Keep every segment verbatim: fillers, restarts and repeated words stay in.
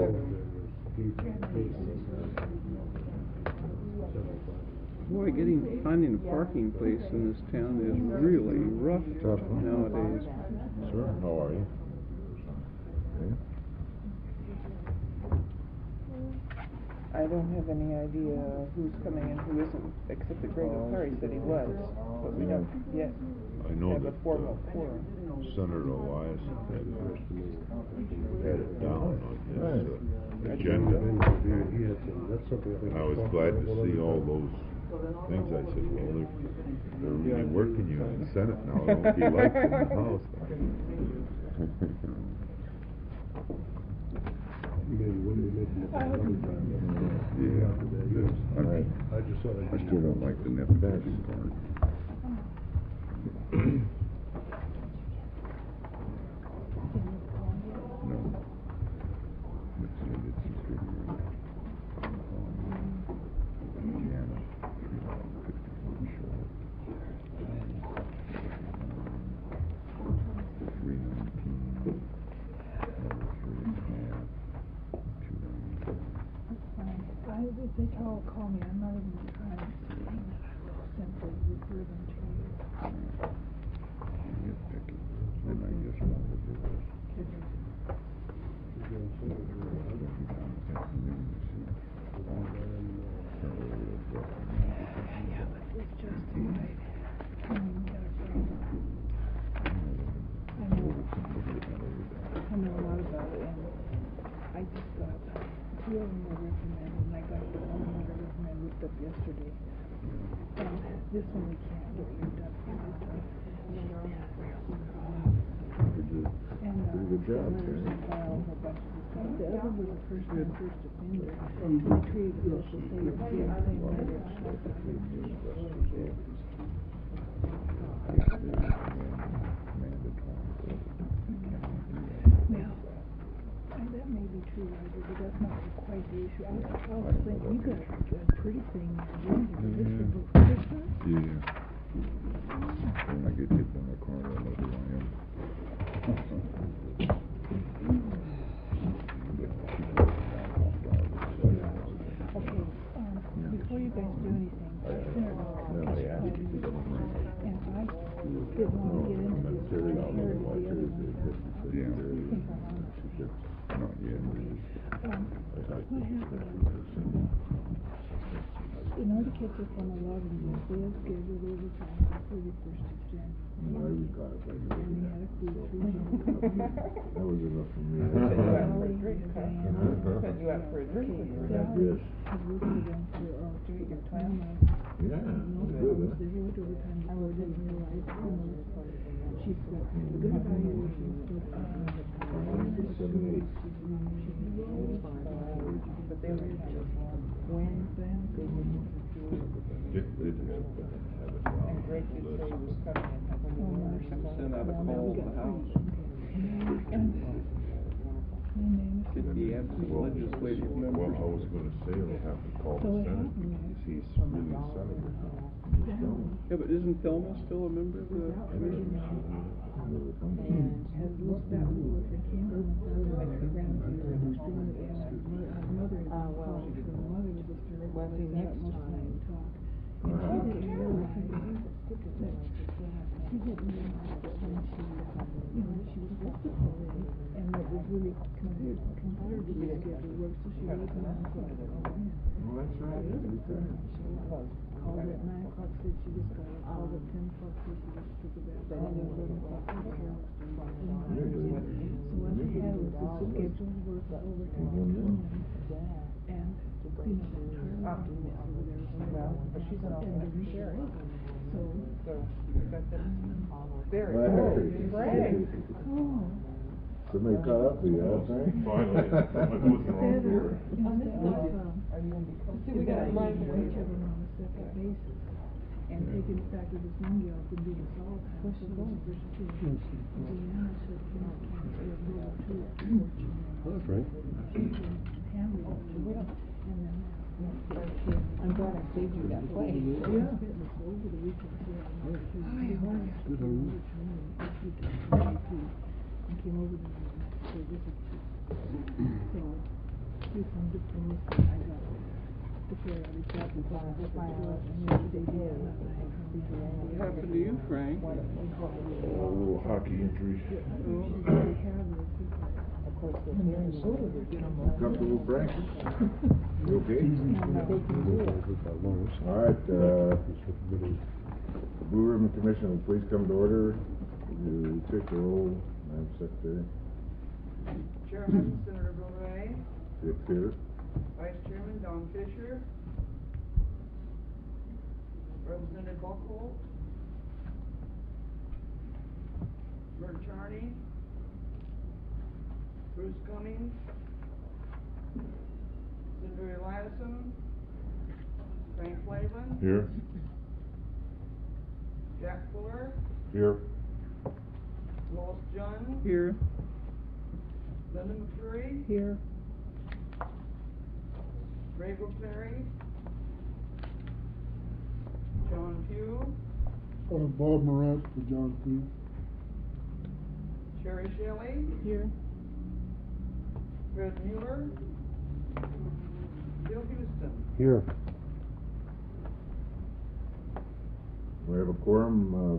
Boy, getting finding a parking place in this town is really rough Tough, huh? nowadays. Sure. How are you? Okay. I don't have any idea who's coming and who isn't, except that Greg O'Cleary said he was, but we don't yet I know have a that formal uh, quorum. Senator Elias had, had it down on his uh, agenda. And I was glad to see all those things. I said, well, they're, they're really working you in the Senate now. It won't be like in the House. Yeah. I, I still don't like the nepotism part. No. But see, I did some figuring on Indiana, three hundred fifty-one short. three nineteen, another three and a half, two ninety-five. I, if they call, call me, I'm not even trying to say that I will simply refer them to you. Get Becky. Then I just wanted to do this. Yeah, but it's just right. I mean, you got a problem. I know, I know a lot about it, and I just got, two of them were recommended, and I got the one that I recommended looked up yesterday. And this one we can't get looked up, because it's, uh, and, uh, Pretty good job, the letters Terry. and file a whole bunch of this stuff. The other was a first and first offender, and they created a bill to say it's the same letter. Well, and that may be true, Roger, but that's not quite the issue. I was, I was thinking, you got a pretty thing there, didn't you? This is for Christmas? Yeah. When I get hit by my car, I know who I am. Okay, um, before you guys do anything, Senator Norris has called me, and I didn't want to get into this, but I heard the other one. Yeah. Think I'm on it. Not yet. Um, what happened? In order to catch up on a lot of these, they have scheduled overtime for the thirty-first of January. And they had a food treat. That was enough for me. Set you up for a drink. Okay, Set you up for a drink. Sally has worked with them for, uh, Do you get your two time? months. Yeah, No good, problems, huh? they worked overtime before, didn't realize, you know, she's got good evaluations, but, uh, Seven, eight. But they were kind of Wednesday. Dick did have to have it down. And Greg did say he was coming in at one or something. Send out a call to the House. Should be absent legislative Well, I members. was gonna say I'll have to call So the it Senate happened, because he's really senator now. Yeah, but isn't Thelma still a member of the commission? And has looked that way for Cameron, like the grandmother, extremely ill, her mother is in college, her mother was a stir, was in that most of the talk. And she didn't realize, that she didn't realize that when she, you know, she was listed already, and that was really compared, compared to the schedule work, so she wasn't on the clock to call in. Well, that's right. Called at nine o'clock, said she just got up, called at ten o'clock, said she just took a bath, called at eleven o'clock, said Carol was doing that. So what they had was the scheduled work overtime, and, you know, the entire office over there was Well, but she's an and alternate the sheriff. So, So, you got that? Very Right. cool. Greg. oh. Somebody caught up to you, huh, Frank? Finally. I wasn't wrong here. Instead of, um, Are you gonna be See, we got a line for each of them on a separate basis, and taking the fact that this one gal could do this all the time, so going for two. Deanna said, you know, can't see a little too, unfortunately. Hello, Frank. Handle it, and then. I'm glad I saved you that place. Yeah. Fitness over the weekend, so I went to. Hi, how are you? Good, how are you? And came over to me, so this is, so, do some good things, but I got the care of the job and file it, and then they did, and I had her be doing What happened to you, Frank? A little hockey injury. They have this, Of course, the in hearing Minnesota, they're getting You comfortable, Frank? You okay? they can do it. All right, uh, Blue Ribbon Commission, will please come to order. You take the roll, Madam Secretary. Chairman, Senator Boulay. Dick here. Vice Chairman, Don Fisher. Representative Buckhold. Bert Charney. Bruce Cummings. Senator Eliason. Frank Flavin. Here. Jack Fuller. Here. Lois Junn. Here. Linda McCreary. here, Rachel Perry. John Pugh. Uh, Bob Morant for John P. Sherry Shelley. here, Fred Mueller. Bill Houston. Here. We have a quorum. Uh,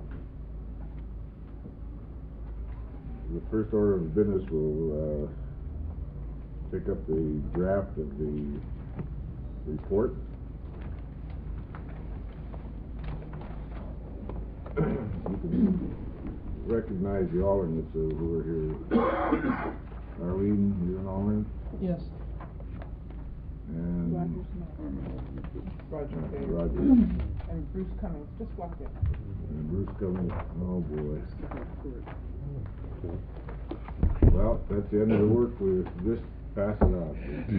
the first order of business will uh, take up the draft of the report. You can recognize the alternates uh, who are here. Arlene, you're an alternate? yes, And Roger's not. Roger uh, Taylor. Roger. And Bruce Cummings, just walk in. And Bruce Cummings. Oh boy. Well, that's the end of the work. We just pass it out.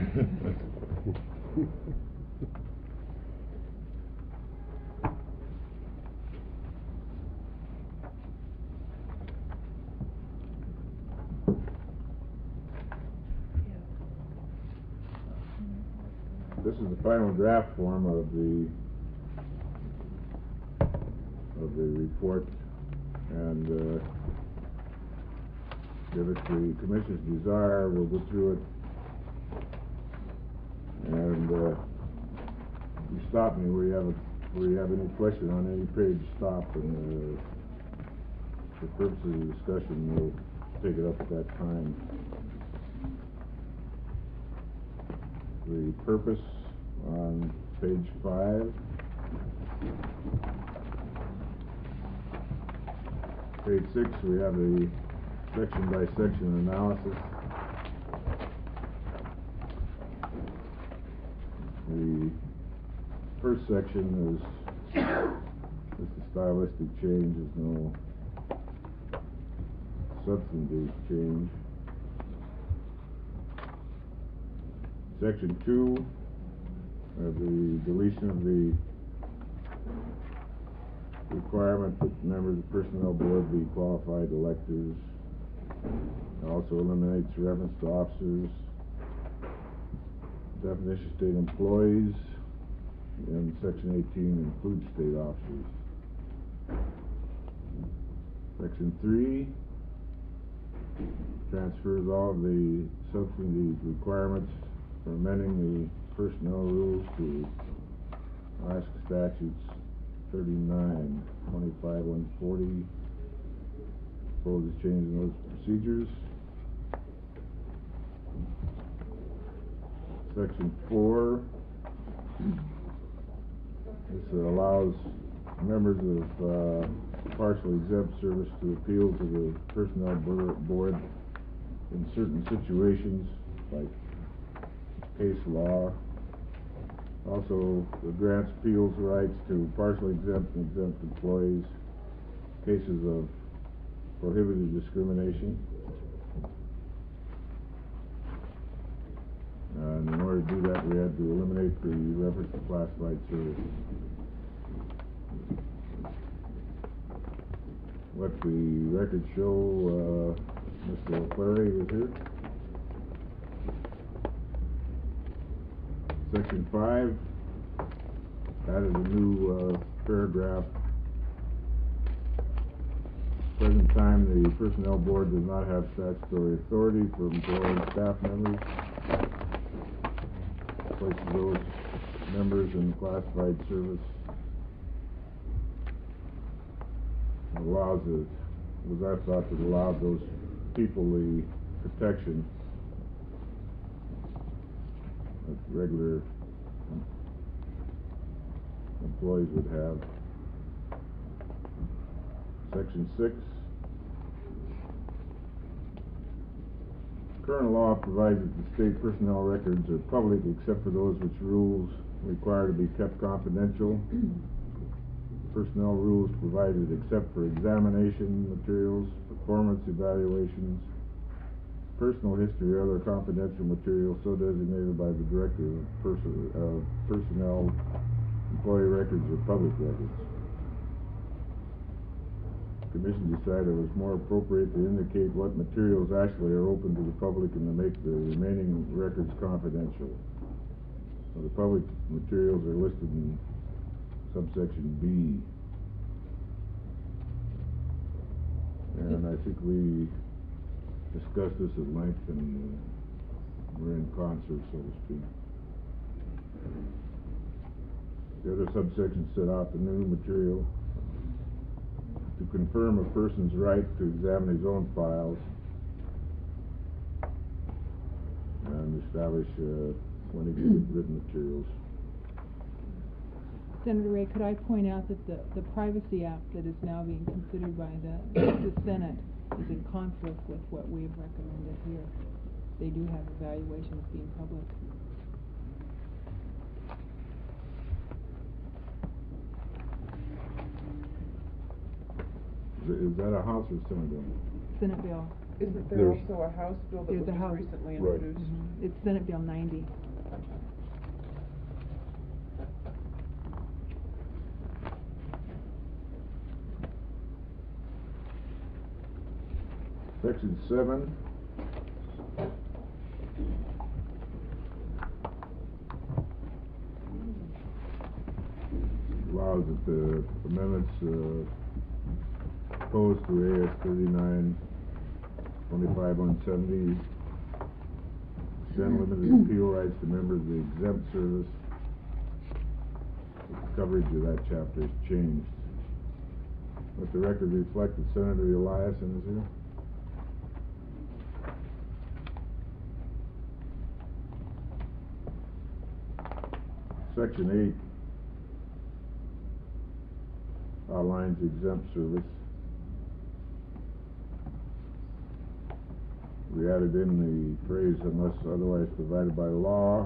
This is the final draft form of the of the report, and uh, if it's the commission's desire, we'll go through it, and uh, you stop me where you have a, where you have any question on any page. Stop, and uh, for purposes of discussion, we'll take it up at that time. The purpose on page five. Page six, we have the section by section analysis. The first section is just a stylistic change, there's no substantive change. Section two, uh, the deletion of the requirement that members of the Personnel Board be qualified electors. It also eliminates reference to officers. Definition of state employees, and section eighteen includes state officers. Section three transfers all of the substantive requirements for amending the personnel rules to Alaska statutes thirty-nine, twenty-five, one forty. Proposes changing those procedures. Section four. This allows members of uh, partially exempt service to appeal to the Personnel Board in certain situations, like case law. Also, it grants appeals rights to partially exempt and exempt employees, cases of prohibited discrimination. And in order to do that, we had to eliminate the reference to classified service. Let the record show uh, Mister O'Cleary is here. Section five added a new uh, paragraph. Present time, the Personnel Board does not have statutory authority for employing staff members. places those members in classified service. Allows it, was I thought that allowed those people the protection that regular employees would have. Section six. Current law provides that the state personnel records are public except for those which rules require to be kept confidential. Personnel rules provided except for examination materials, performance evaluations, personal history, or other confidential material so designated by the Director of Perso- uh, Personnel, employee records, or public records. The Commission decided it was more appropriate to indicate what materials actually are open to the public and to make the remaining records confidential. So the public materials are listed in subsection B. And I think we discussed this at length and uh, we're in concert, so to speak. The other subsection set out the new material to confirm a person's right to examine his own files and establish uh, when he gets written materials. Senator Ray, could I point out that the, the Privacy Act that is now being considered by the, the Senate is in conflict with what we have recommended here. They do have evaluations being public. Is that a House or Senate bill? Senate bill. Isn't there There's- also a House bill that There's was a just House. recently Right. introduced? Mm-hmm. It's Senate Bill ninety. Section seven. Allows that the amendments uh, proposed to A S thirty-nine twenty-five one seventy extend limited appeal rights to members of the exempt service. The coverage of that chapter has changed. Let the record reflect that Senator Eliason is here. Section eight outlines exempt service. We added in the phrase unless otherwise provided by law.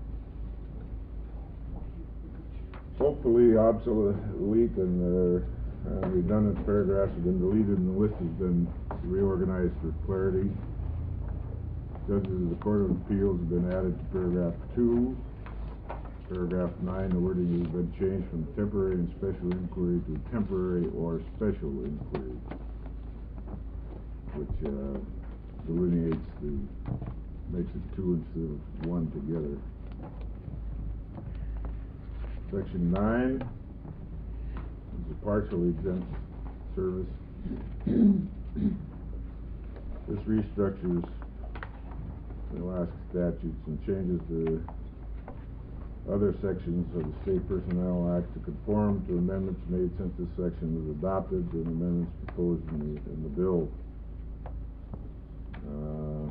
Hopefully obsolete and uh, uh, redundant paragraphs have been deleted and the list has been reorganized for clarity. Judges of the Court of Appeals have been added to paragraph two. Paragraph nine, the wording has been changed from temporary and special inquiry to temporary or special inquiry, which uh, delineates the, makes it two instead of one together. Section nine is a partially exempt service. This restructures the Alaska statutes and changes the other sections of the State Personnel Act to conform to amendments made since this section was adopted and amendments proposed in the, in the bill. Uh,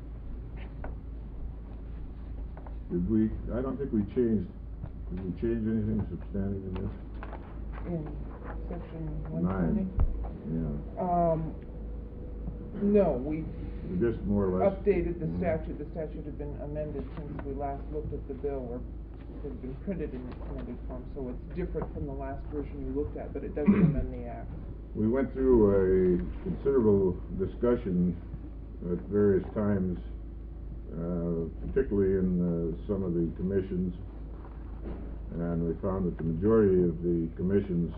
did we, I don't think we changed, did we change anything substantive in this? In section one Nine. twenty? Yeah. Um, no, we We just more or less. updated the Mhm. statute. The statute had been amended since we last looked at the bill, or it had been printed in its amended form, so it's different from the last version we looked at, but it doesn't amend the act. We went through a considerable discussion at various times, uh, particularly in uh, some of the commissions, and we found that the majority of the commissions,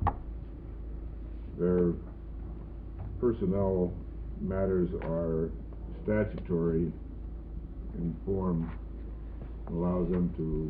their personnel matters are statutory in form, allows them to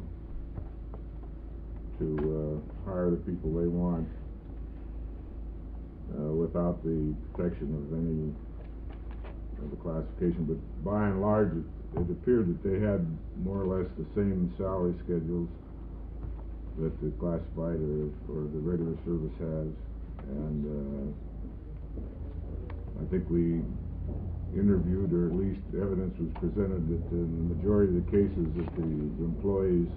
to uh, hire the people they want uh, without the protection of any of the classification, but by and large, it, it appeared that they had more or less the same salary schedules that the classified or, or the regular service has, and uh, I think we interviewed, or at least evidence was presented that in the majority of the cases that the employees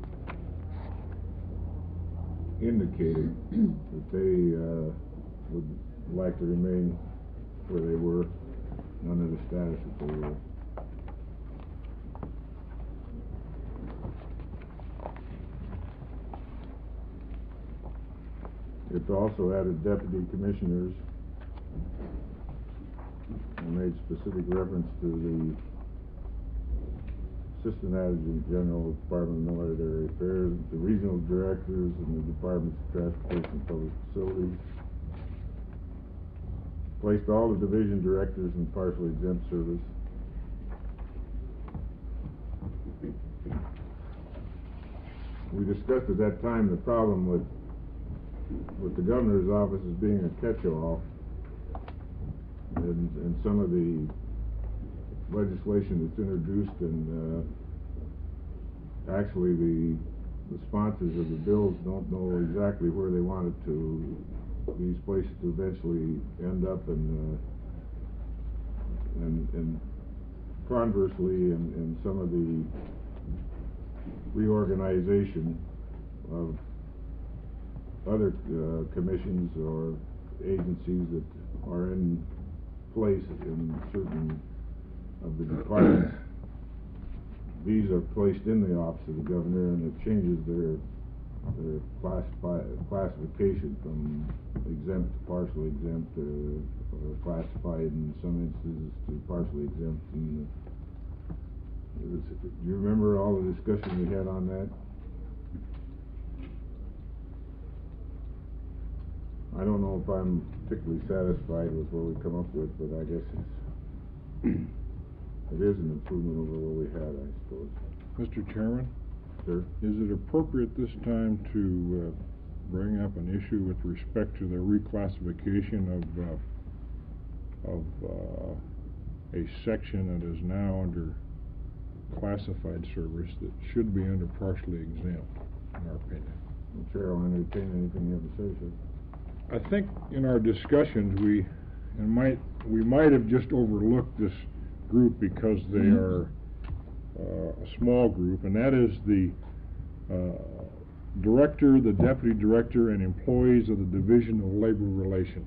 indicated that they uh, would like to remain where they were under the status that they were. It also added deputy commissioners and made specific reference to the assistant adjutant general of the Department of Military Affairs, the regional directors, and the Departments of Transportation and Public Facilities. Placed all the division directors in partially exempt service. We discussed at that time the problem with with the governor's office as being a catch-all, and, and some of the legislation that's introduced, and uh, actually the the sponsors of the bills don't know exactly where they want it to these places to eventually end up, and uh, and and conversely, in, in some of the reorganization of other uh, commissions or agencies that are in place in certain of the departments, these are placed in the office of the governor, and it changes their their classify, classification from exempt to partially exempt, uh, or classified in some instances to partially exempt. And uh, do you remember all the discussion we had on that? I don't know if I'm particularly satisfied with what we come up with, but I guess it's, it is an improvement over what we had, I suppose. Mister Chairman? Sir? Is it appropriate this time to uh, bring up an issue with respect to the reclassification of uh, of uh, a section that is now under classified service that should be under partially exempt, in our opinion? The Chair will entertain anything you have to say, sir. I think in our discussions we and might we might have just overlooked this group because they are uh, a small group, and that is the uh, director, the deputy director, and employees of the Division of Labor Relations.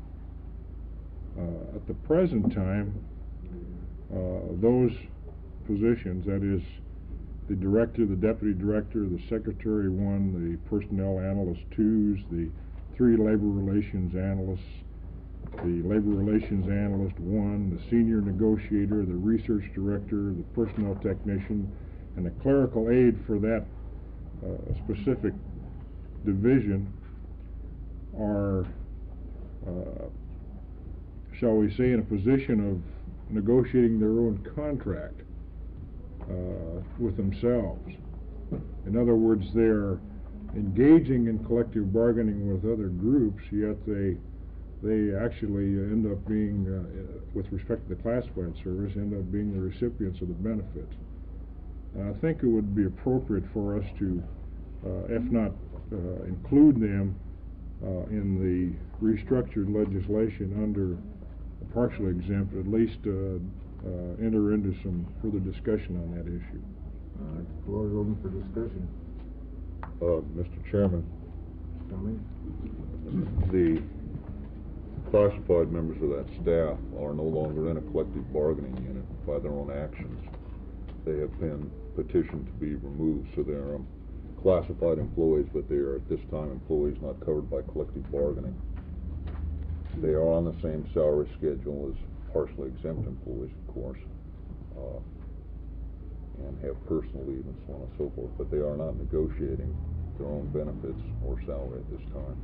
Uh, at the present time, uh, those positions, that is the director, the deputy director, the secretary one, the personnel analyst twos, the three labor relations analysts, the labor relations analyst one, the senior negotiator, the research director, the personnel technician, and the clerical aide for that uh, specific division are, uh, shall we say, in a position of negotiating their own contract uh, with themselves. In other words, they're engaging in collective bargaining with other groups, yet they they actually end up being, uh, with respect to the classified service, end up being the recipients of the benefits. And I think it would be appropriate for us to, uh, if not uh, include them uh, in the restructured legislation under a partially exempt, at least uh, uh, enter into some further discussion on that issue. Uh, the floor is open for discussion. Uh, Mister Chairman, Tommy? the classified members of that staff are no longer in a collective bargaining unit by their own actions. They have been petitioned to be removed, so they're um, classified employees, but they are at this time employees not covered by collective bargaining. They are on the same salary schedule as partially exempt employees, of course, uh, and have personal leave and so on and so forth, but they are not negotiating their own benefits or salary at this time.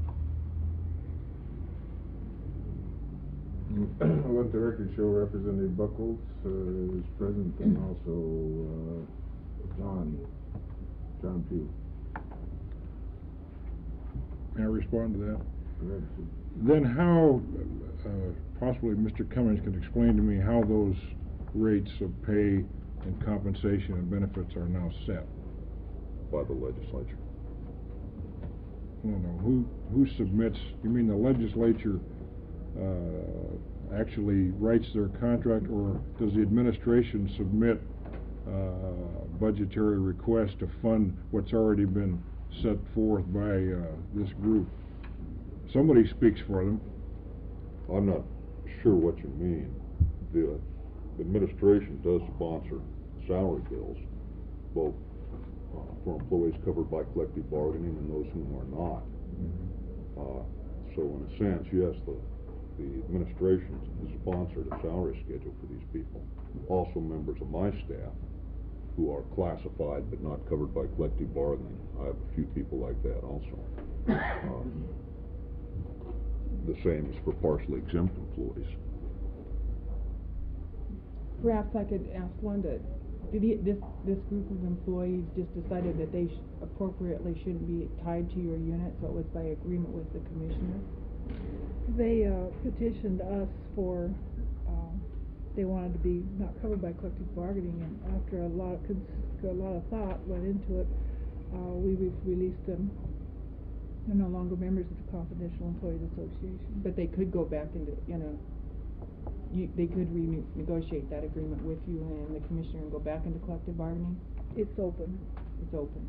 I'll let the record show Representative Buckles uh, is present, and also uh, John, John Pugh. May I respond to that? Go ahead, sir. Then how, uh, possibly Mister Cummings can explain to me how those rates of pay and compensation and benefits are now set. By the legislature. No, no, who, who submits, you mean the legislature uh, actually writes their contract, or does the administration submit uh, budgetary requests to fund what's already been set forth by uh, this group? Somebody speaks for them. I'm not sure what you mean. The administration does sponsor salary bills, both uh, for employees covered by collective bargaining and those whom are not. Uh, so in a sense, yes, the, the administration has sponsored a salary schedule for these people. Also members of my staff who are classified but not covered by collective bargaining. I have a few people like that also. Uh, the same is for partially exempt employees. Perhaps I could ask Wanda, did he, this, this group of employees just decided that they sh appropriately shouldn't be tied to your unit, so it was by agreement with the commissioner? They uh, petitioned us for, um, they wanted to be not covered by collective bargaining, and after a lot of, cons a lot of thought went into it, uh, we re released them. They're no longer members of the Confidential Employees Association. But they could go back into, you know, you, they could renegotiate that agreement with you and the commissioner and go back into collective bargaining? It's open. It's open.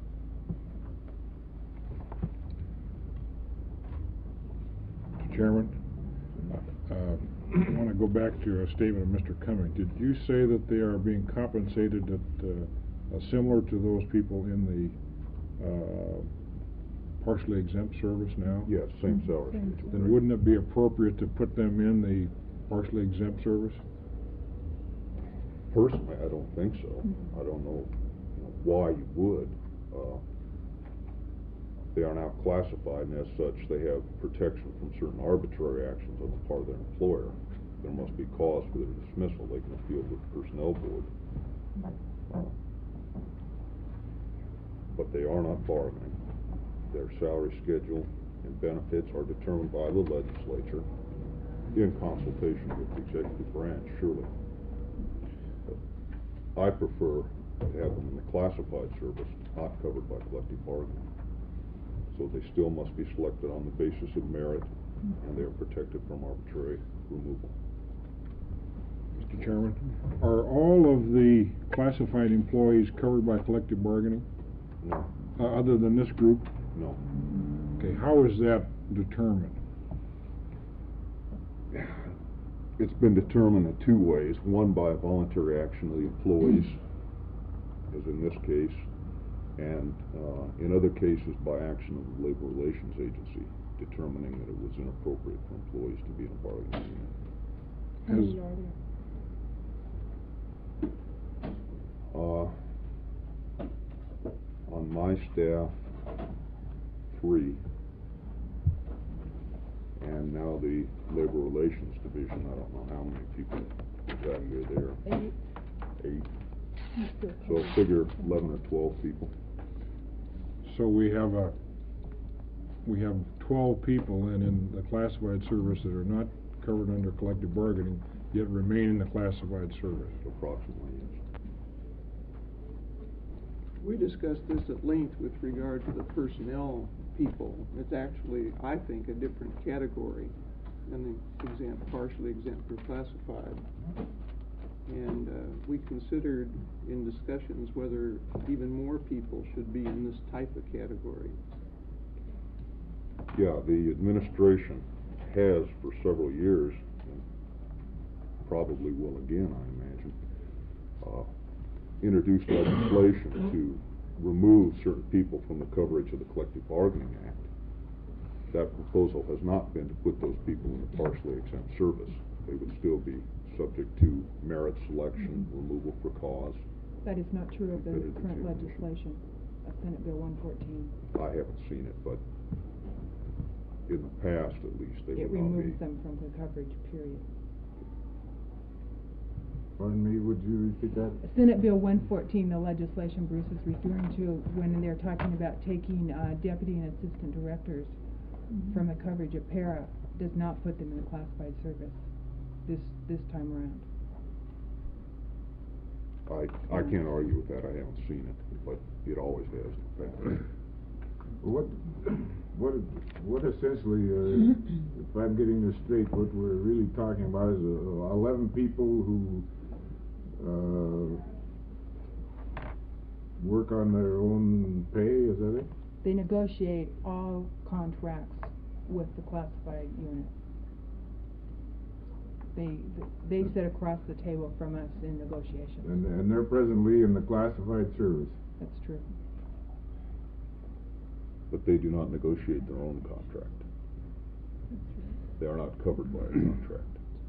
Mister Chairman, uh, I want to go back to a statement of Mister Cummings. Did you say that they are being compensated at, uh, uh, similar to those people in the uh, partially exempt service now? Yes, same salary Same schedule. Then wouldn't it be appropriate to put them in the partially exempt service? Personally, I don't think so. I don't know, you know why you would. Uh, they are now classified, and as such, they have protection from certain arbitrary actions on the part of their employer. There must be cause for their dismissal. They can appeal to the personnel board. Uh, but they are not bargaining. Their salary schedule and benefits are determined by the legislature in consultation with the executive branch, surely. But I prefer to have them in the classified service, not covered by collective bargaining. So they still must be selected on the basis of merit, and they are protected from arbitrary removal. Mister Chairman, are all of the classified employees covered by collective bargaining? No. Uh, other than this group? No. Okay, how is that determined? It's been determined in two ways. One, by a voluntary action of the employees, as in this case, and uh, in other cases by action of the Labor Relations Agency, determining that it was inappropriate for employees to be in a bargaining unit. How many are there? Uh, on my staff, three. And now the Labor Relations Division, I don't know how many people exactly are there. Eight. Eight. So figure eleven or twelve people. So we have a, we have twelve people then in the classified service that are not covered under collective bargaining, yet remain in the classified service. Approximately, yes. We discussed this at length with regard to the personnel people. It's actually, I think, a different category than the exempt, partially exempt or classified. And uh, we considered in discussions whether even more people should be in this type of category. Yeah, the administration has for several years, and probably will again, I imagine, uh, introduced legislation to remove certain people from the coverage of the Collective Bargaining Act. That proposal has not been to put those people in the partially exempt service. They would still be subject to merit selection, removal for cause. That is not true of the Considered the current same. legislation of Senate Bill one fourteen. I haven't seen it, but in the past, at least, they It would not be. removes them from the coverage, period. Pardon me, would you repeat that? Senate Bill one fourteen, the legislation Bruce is referring to when they're talking about taking uh, deputy and assistant directors from the coverage of para does not put them in the classified service this, this time around. I, I can't argue with that, I haven't seen it, but it always has in the past. What, what, what essentially, uh, if I'm getting this straight, what we're really talking about is uh, eleven people who, uh, work on their own pay, is that it? They negotiate all contracts with the classified unit. They, they sit across the table from us in negotiations. And, and they're presently in the classified service. That's true. But they do not negotiate their own contract. They are not covered by a contract.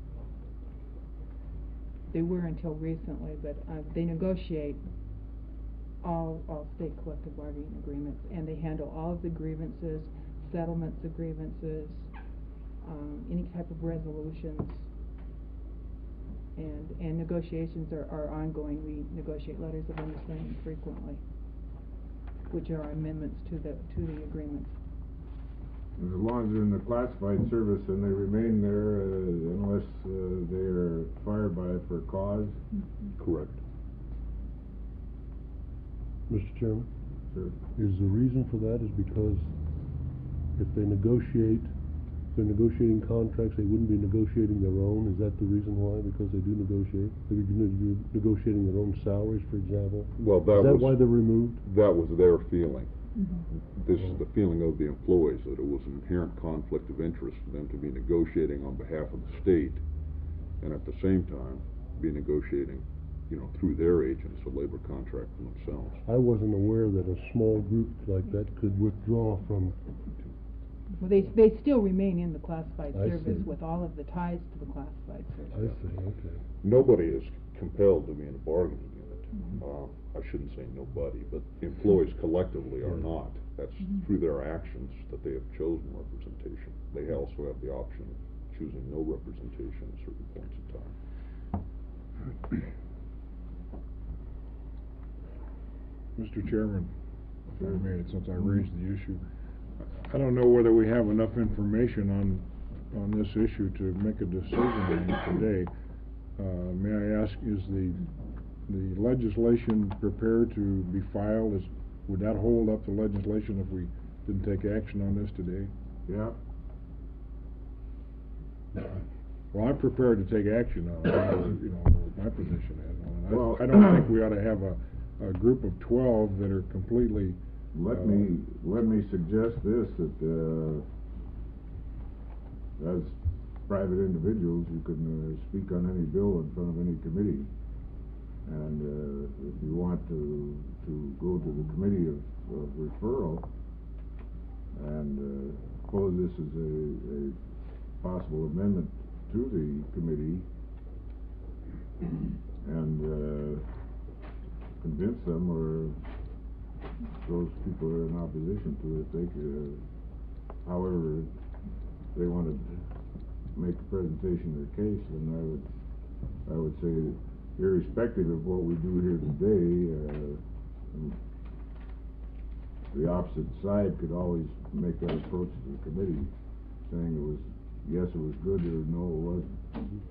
They were until recently, but uh, they negotiate all, all state collective bargaining agreements, and they handle all of the grievances, settlements of grievances, um, any type of resolutions, and, and negotiations are, are ongoing. We negotiate letters of understanding frequently, which are amendments to the, to the agreements. As long as they're in the classified service, and they remain there uh, unless uh, they are fired by it for a cause. Mm-hmm. Correct. Mister Chairman? Sure. Is the reason for that is because if they negotiate, if they're negotiating contracts, they wouldn't be negotiating their own? Is that the reason why? Because they do negotiate? They're negotiating their own salaries, for example? Well, that Is that was, why they're removed? That was their feeling. Mm-hmm. This is the feeling of the employees, that it was an inherent conflict of interest for them to be negotiating on behalf of the state, and at the same time, be negotiating, you know, through their agents, a labor contract for themselves. I wasn't aware that a small group like that could withdraw from. Well, they, they still remain in the classified I service see. with all of the ties to the classified I service. see, okay. Nobody is compelled to be in a bargaining unit. Mm-hmm. Uh, I shouldn't say nobody, but employees collectively are not. That's Mm-hmm. through their actions that they have chosen representation. They also have the option of choosing no representation at certain points in time. Mister Chairman, if I may, since I raised the issue, I don't know whether we have enough information on, on this issue to make a decision on it today. Uh, may I ask, is the, the legislation prepared to be filed? Is, would that hold up the legislation if we didn't take action on this today? Yeah. Well, I'm prepared to take action on it, I know, you know, what my position is on it. Well, I, I don't think we ought to have a, a group of twelve that are completely. Let uh, me, let me suggest this, that, uh, as private individuals, you can, uh, speak on any bill in front of any committee. And, uh, if you want to, to go to the committee of, of referral and, uh, pose this as a, a possible amendment to the committee and, uh, convince them, or those people who are in opposition to it, they could, uh, however they wanted to make a presentation of their case, then I would, I would say, irrespective of what we do here today, uh, the opposite side could always make that approach to the committee, saying it was, yes, it was good, or no, it wasn't.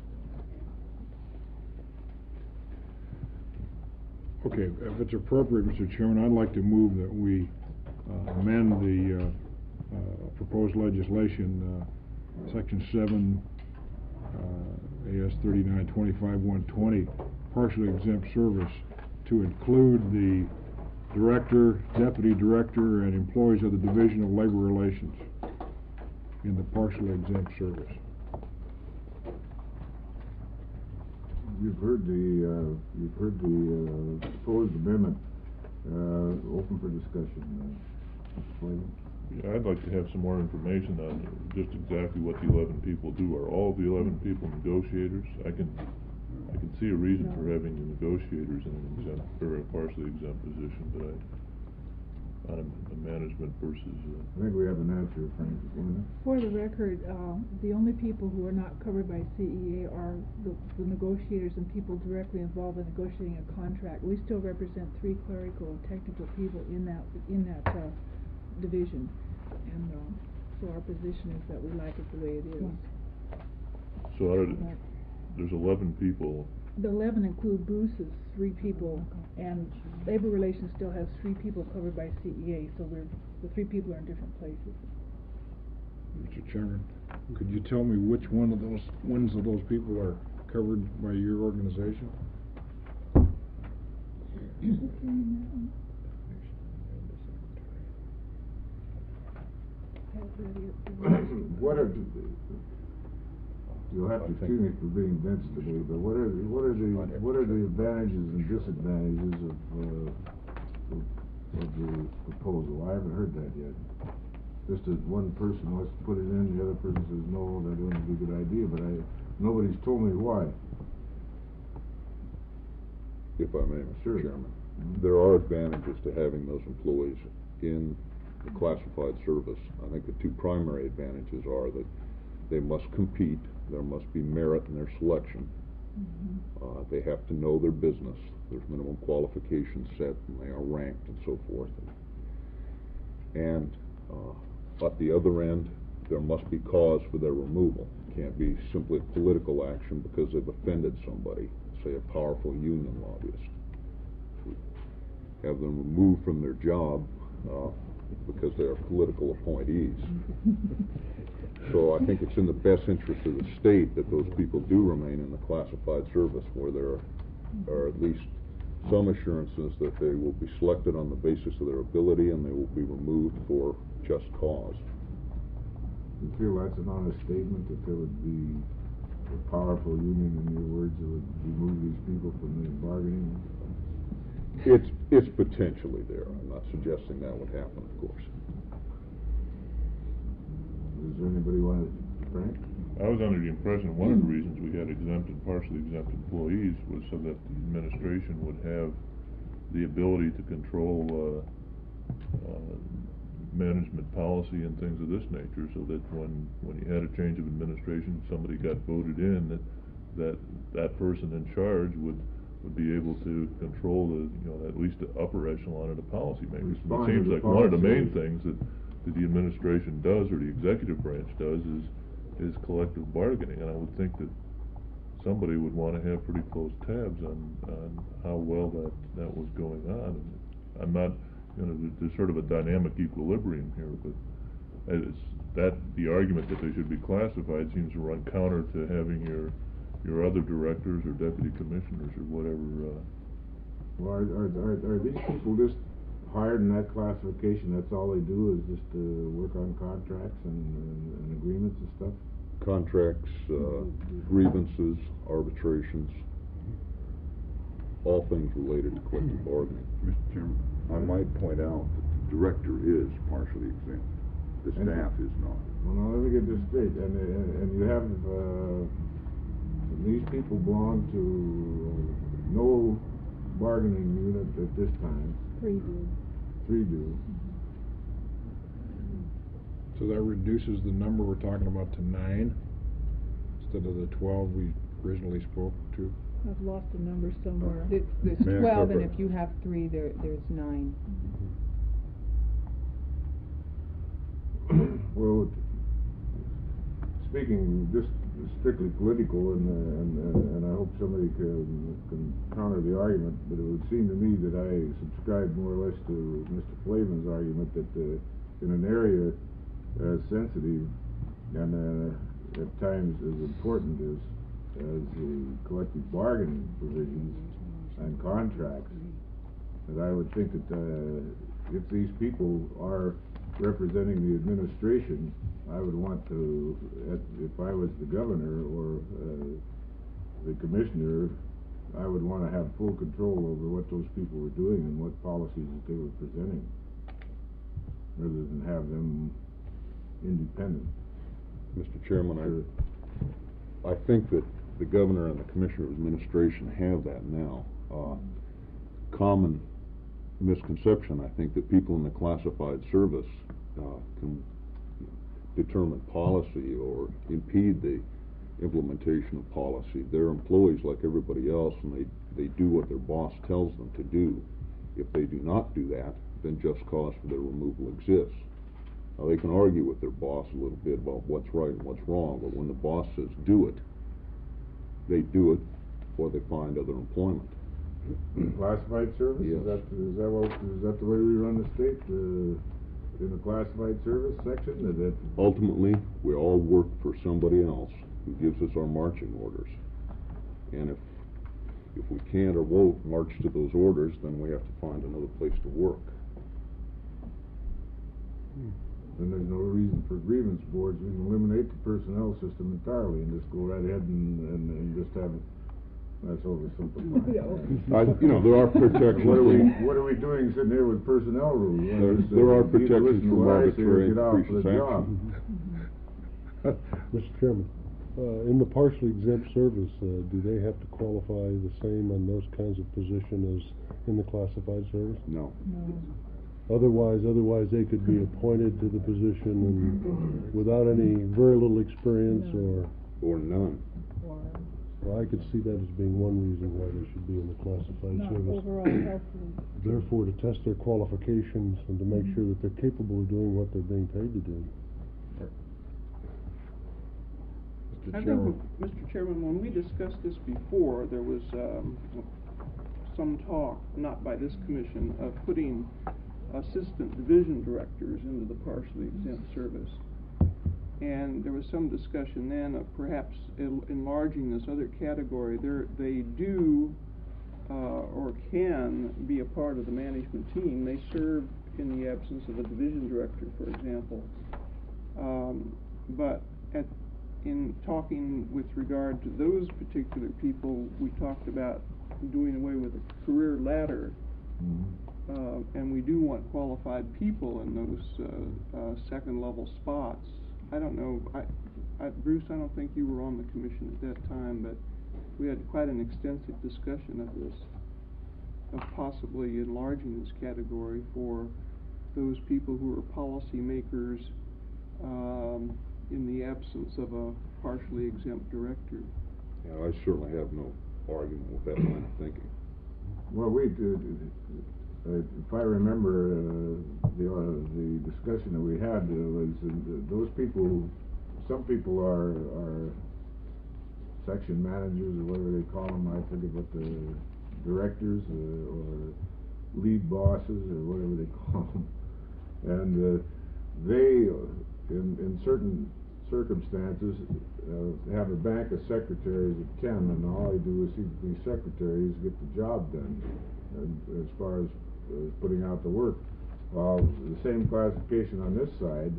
Okay, if it's appropriate, Mister Chairman, I'd like to move that we uh, amend the uh, uh, proposed legislation, uh, Section seven, uh, A S thirty-nine twenty-five one twenty, partially exempt service, to include the director, deputy director, and employees of the Division of Labor Relations in the partially exempt service. You've heard the, uh, you've heard the, uh, proposed amendment, uh, open for discussion, uh, Mister Flavin. Yeah, I'd like to have some more information on just exactly what the eleven people do. Are all the eleven people negotiators? I can, I can see a reason for having the negotiators in an exempt, or a partially exempt position, but I, on a, a management versus, uh, I think we have an answer, Frank. For the record, uh, the only people who are not covered by C E A are the, the negotiators and people directly involved in negotiating a contract. We still represent three clerical and technical people in that, in that, uh, division. And, uh, so our position is that we like it the way it is. So out of, there's eleven people. The eleven include Bruce's three people, and Labor Relations still has three people covered by C E A, so we're, the three people are in different places. Mister Chairman, could you tell me which one of those, ones of those people are covered by your organization? What are, the- you'll have to excuse me for being dense today, but what are, the- what are the, what are the advantages and disadvantages of, uh, of, of the proposal? I haven't heard that yet. Just as one person wants to put it in, the other person says, no, that wouldn't be a good idea, but I, nobody's told me why. If I may, Mister Sure. Chairman, Mhm. there are advantages to having those employees in the classified service. I think the two primary advantages are that they must compete, there must be merit in their selection. Mm-hmm. Uh, they have to know their business, there's minimum qualifications set, and they are ranked and so forth. And uh, at the other end, there must be cause for their removal. It can't be simply political action because they've offended somebody, say a powerful union lobbyist. Have them removed from their job uh, because they are political appointees. So I think it's in the best interest of the state that those people do remain in the classified service, where there are at least some assurances that they will be selected on the basis of their ability and they will be removed for just cause. You feel that's an honest statement, that there would be a powerful union, in your words, that would remove these people from the bargaining? It's, it's potentially there. I'm not suggesting that would happen, of course. Does anybody want to, Frank? I was under the impression one of the reasons we had exempt and partially exempt employees was so that the administration would have the ability to control uh, uh, management policy and things of this nature, so that when when you had a change of administration, somebody got voted in, that that that person in charge would would be able to control the, you know, at least the upper echelon of the policymakers. And it seems like one of the main things that, that the administration does, or the executive branch does, is is collective bargaining, and I would think that somebody would want to have pretty close tabs on, on how well that, that was going on. And I'm not, you know, there's sort of a dynamic equilibrium here, but it's that the argument that they should be classified seems to run counter to having your your other directors or deputy commissioners or whatever. Uh, well, are, are, are, are these people just hired in that classification? That's all they do is just uh, work on contracts and, and, and agreements and stuff? Contracts, uh, grievances, arbitrations, all things related to collective bargaining. Mister Chairman, I might point out that the director is partially exempt. The And- staff is not. Well, now, let me get this straight, and, and, and you have, uh, these people belong to uh, no bargaining unit at this time. Three do. Three do. So that reduces the number we're talking about to nine, instead of the twelve we originally spoke to. I've lost a number somewhere. There's, there's May I twelve, and cover- if you have three, there, there's nine. Well, speaking just strictly political, and, uh, and, and, and I hope somebody can, can counter the argument, but it would seem to me that I subscribe more or less to Mister Flavin's argument that uh, in an area as sensitive and uh, at times as important as, as the collective bargaining provisions and contracts, that I would think that uh, if these people are representing the administration, I would want to, if I was the governor or uh, the commissioner, I would want to have full control over what those people were doing and what policies that they were presenting, rather than have them independent. Mister Chairman, Sure. I, I think that the governor and the commissioner of administration have that now. Uh, common misconception, I think, that people in the classified service uh, can determine policy or impede the implementation of policy. They're employees like everybody else, and they, they do what their boss tells them to do. If they do not do that, then just cause for their removal exists. Now, they can argue with their boss a little bit about what's right and what's wrong, but when the boss says do it, they do it, or they find other employment. Classified service? Yes. Is that, is that what, is that the way we run the state, uh, in the classified service section, that it? Ultimately, we all work for somebody else who gives us our marching orders. And if, if we can't or won't march to those orders, then we have to find another place to work. Then there's no reason for grievance boards. We can eliminate the personnel system entirely and just go right ahead and, and, and just have it. That's oversimplified. I, you know, there are protections. What are we, in- what are we doing sitting here with personnel rules? Well, There- just, uh, there are either protections listen to from what I say or arbitrary get out for capricious the job. action. Mister Chairman, uh, in the partially exempt service, uh, do they have to qualify the same on those kinds of position as in the classified service? No. Otherwise, otherwise they could be appointed to the position and without any, very little experience or, Or none. well, I could see that as being one reason why they should be in the classified Not service. overall healthy. Therefore, to test their qualifications and to make sure that they're capable of doing what they're being paid to do. Mister I think, Chairman. Mister Chairman, when we discussed this before, there was, um, some talk, not by this commission, of putting assistant division directors into the partially exempt service. And there was some discussion then of perhaps el- enlarging this other category. There, they do, uh, or can be a part of the management team. They serve in the absence of a division director, for example. Um, but at, in talking with regard to those particular people, we talked about doing away with a career ladder. Uh, and we do want qualified people in those uh, uh, second level spots. I don't know, I, I, Bruce, I don't think you were on the commission at that time, but we had quite an extensive discussion of this, of possibly enlarging this category for those people who are policymakers um, in the absence of a partially exempt director. Yeah, I certainly have no argument with that line of thinking. Well, we did, uh, if I remember, uh, the, uh, the discussion that we had uh, was, uh, those people, some people are, are section managers or whatever they call them, I forget what the directors, uh, or lead bosses or whatever they call them. And, uh, they, in, in certain circumstances, uh, have a bank of secretaries at ten, and all they do is see these secretaries get the job done, and as far as uh, putting out the work. While the same classification on this side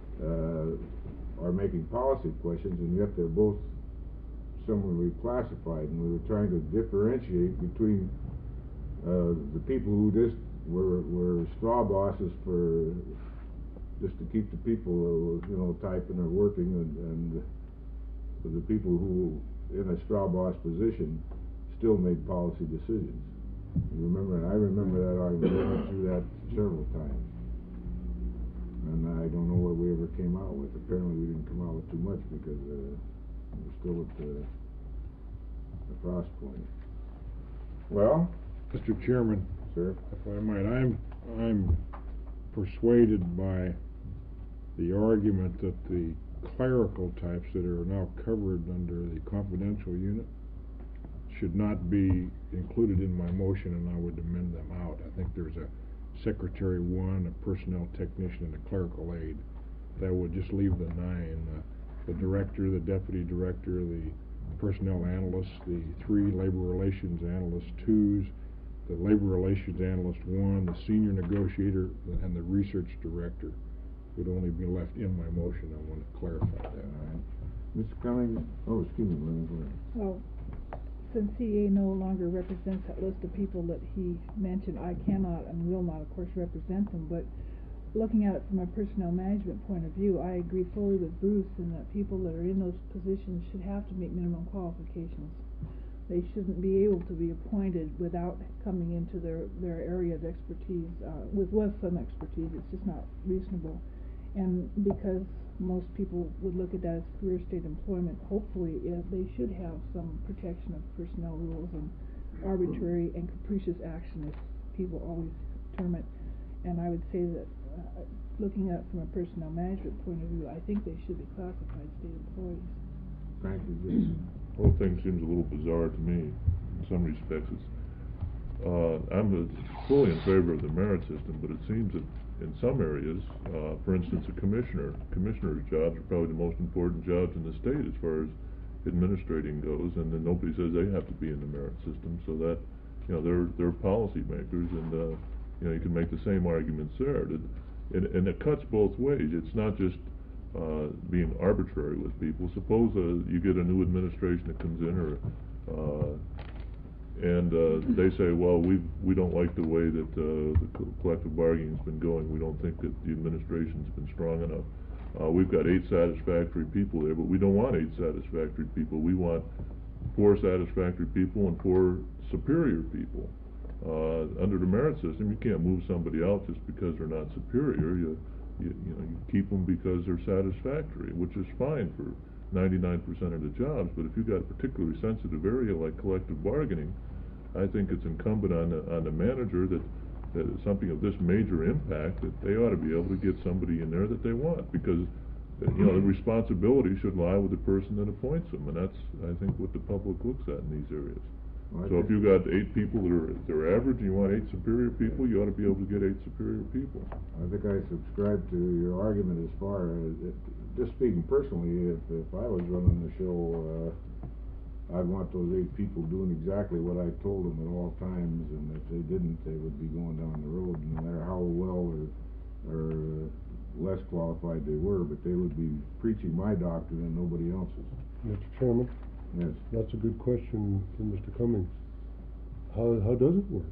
uh, are making policy questions, and yet they're both similarly classified, and we were trying to differentiate between uh, the people who just were, were straw bosses for just to keep the people, uh, you know, typing or working, and, and for the people who, in a straw boss position, still made policy decisions. You remember, and I remember that argument, we went through that several times. And I don't know what we ever came out with. Apparently we didn't come out with too much because uh, we're still at the, the cross point. Well? Mister Chairman. Sir? If I might, I'm, I'm persuaded by the argument that the clerical types that are now covered under the confidential unit should not be included in my motion, and I would amend them out. I think there's a secretary one, a personnel technician, and a clerical aide. That would just leave the nine. Uh, the director, the deputy director, the personnel analyst, the three labor relations analyst twos, the labor relations analyst one, the senior negotiator, and the research director would only be left in my motion. I want to clarify that. All right. Mister Cummings, oh, excuse me, Lynn, go ahead. Well, since C A no longer represents that list of people that he mentioned, I cannot and will not, of course, represent them, but looking at it from a personnel management point of view, I agree fully with Bruce in that people that are in those positions should have to meet minimum qualifications. They shouldn't be able to be appointed without coming into their, their area of expertise, uh, with, with some expertise. It's just not reasonable. And because most people would look at that as career state employment, hopefully uh, they should have some protection of personnel rules and arbitrary and capricious action, as people always term it. and I would say that, uh, looking at it from a personnel management point of view, I think they should be classified state employees. Thank you, Jason. The whole thing seems a little bizarre to me, in some respects. It's, uh, I'm uh, fully in favor of the merit system, but it seems that in some areas, uh, for instance, a commissioner, commissioner's jobs are probably the most important jobs in the state as far as administrating goes, and then nobody says they have to be in the merit system, so that, you know, they're, they're policy makers, and, uh, you know, you can make the same arguments there. That, and, and it cuts both ways. It's not just, uh, being arbitrary with people. Suppose, uh, you get a new administration that comes in, or, uh, and, uh, they say, well, we, we don't like the way that, uh, the co- collective bargaining's been going. We don't think that the administration's been strong enough. Uh, we've got eight satisfactory people there, but we don't want eight satisfactory people. We want four satisfactory people and four superior people. Uh, under the merit system, you can't move somebody out just because they're not superior. You, you, you know, you keep them because they're satisfactory, which is fine for ninety-nine percent of the jobs. But if you've got a particularly sensitive area like collective bargaining, I think it's incumbent on the, on the manager that, that something of this major impact, that they ought to be able to get somebody in there that they want, because, you know, the responsibility should lie with the person that appoints them, and that's, I think, what the public looks at in these areas. Well, So if you've got eight people that are, they're average, and you want eight superior people, you ought to be able to get eight superior people. I think I subscribe to your argument as far as, it, just speaking personally, if, if I was running the show, uh, I'd want those eight people doing exactly what I told them at all times, and if they didn't, they would be going down the road, no matter how well or, or uh, less qualified they were, but they would be preaching my doctrine and nobody else's. Mister Chairman? Yes. That's a good question from Mister Cummings. How, how does it work?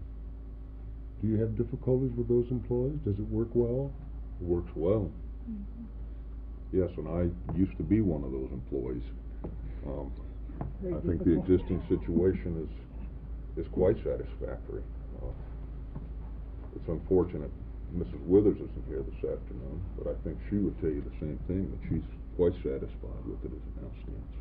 Do you have difficulties with those employees? Does it work well? It works well. Yes, and I used to be one of those employees. Um, Very I think the difficult. existing situation is, is quite satisfactory. Uh, It's unfortunate Missus Withers isn't here this afternoon, but I think she would tell you the same thing, that she's quite satisfied with it as it now stands.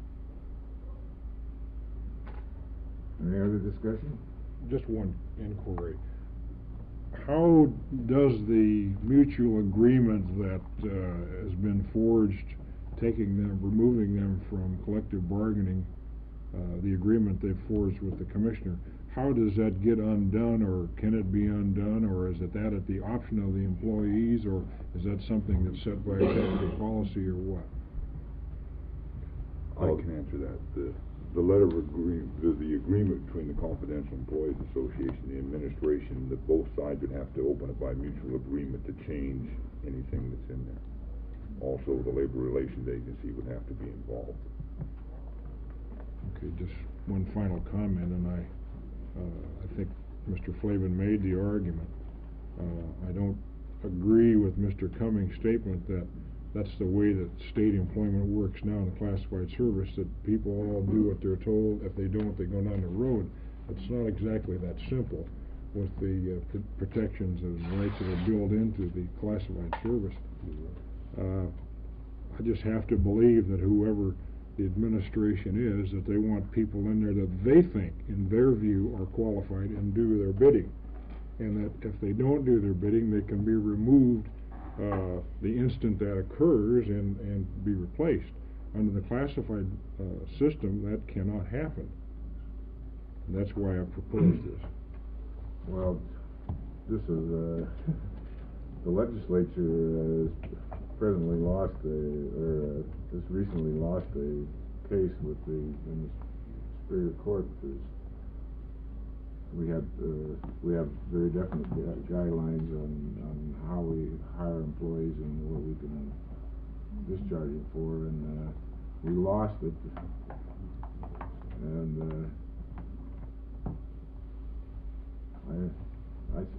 Any other discussion? Just one inquiry. How does the mutual agreement that uh, has been forged, taking them, removing them from collective bargaining, uh, the agreement they've forged with the commissioner, how does that get undone, or can it be undone, or is it that at the option of the employees, or is that something that's set by executive policy, or what? I can answer that. The, the letter of agreement, the, the agreement between the Confidential Employees Association and the administration, that both sides would have to open it by mutual agreement to change anything that's in there. Also, the Labor Relations Agency would have to be involved. Okay, just one final comment, and I, uh, I think Mister Flavin made the argument. Uh, I don't agree with Mister Cummings' statement that that's the way that state employment works now in the classified service, that people all do what they're told. If they don't, they go down the road. It's not exactly that simple with the uh, pr protections and rights that are built into the classified service. Uh, I just have to believe that whoever the administration is, that they want people in there that they think, in their view, are qualified and do their bidding. And that if they don't do their bidding, they can be removed uh, the instant that occurs and, and be replaced. Under the classified uh, system, that cannot happen. And that's why I proposed this. Well, this is, uh, the legislature has presently lost a, or uh, just recently lost a case with the, in the Superior Court. There's, we have, uh, we have very definite gu guidelines on, on how we hire employees and what we can discharge it for, and uh, we lost it. And uh, I, I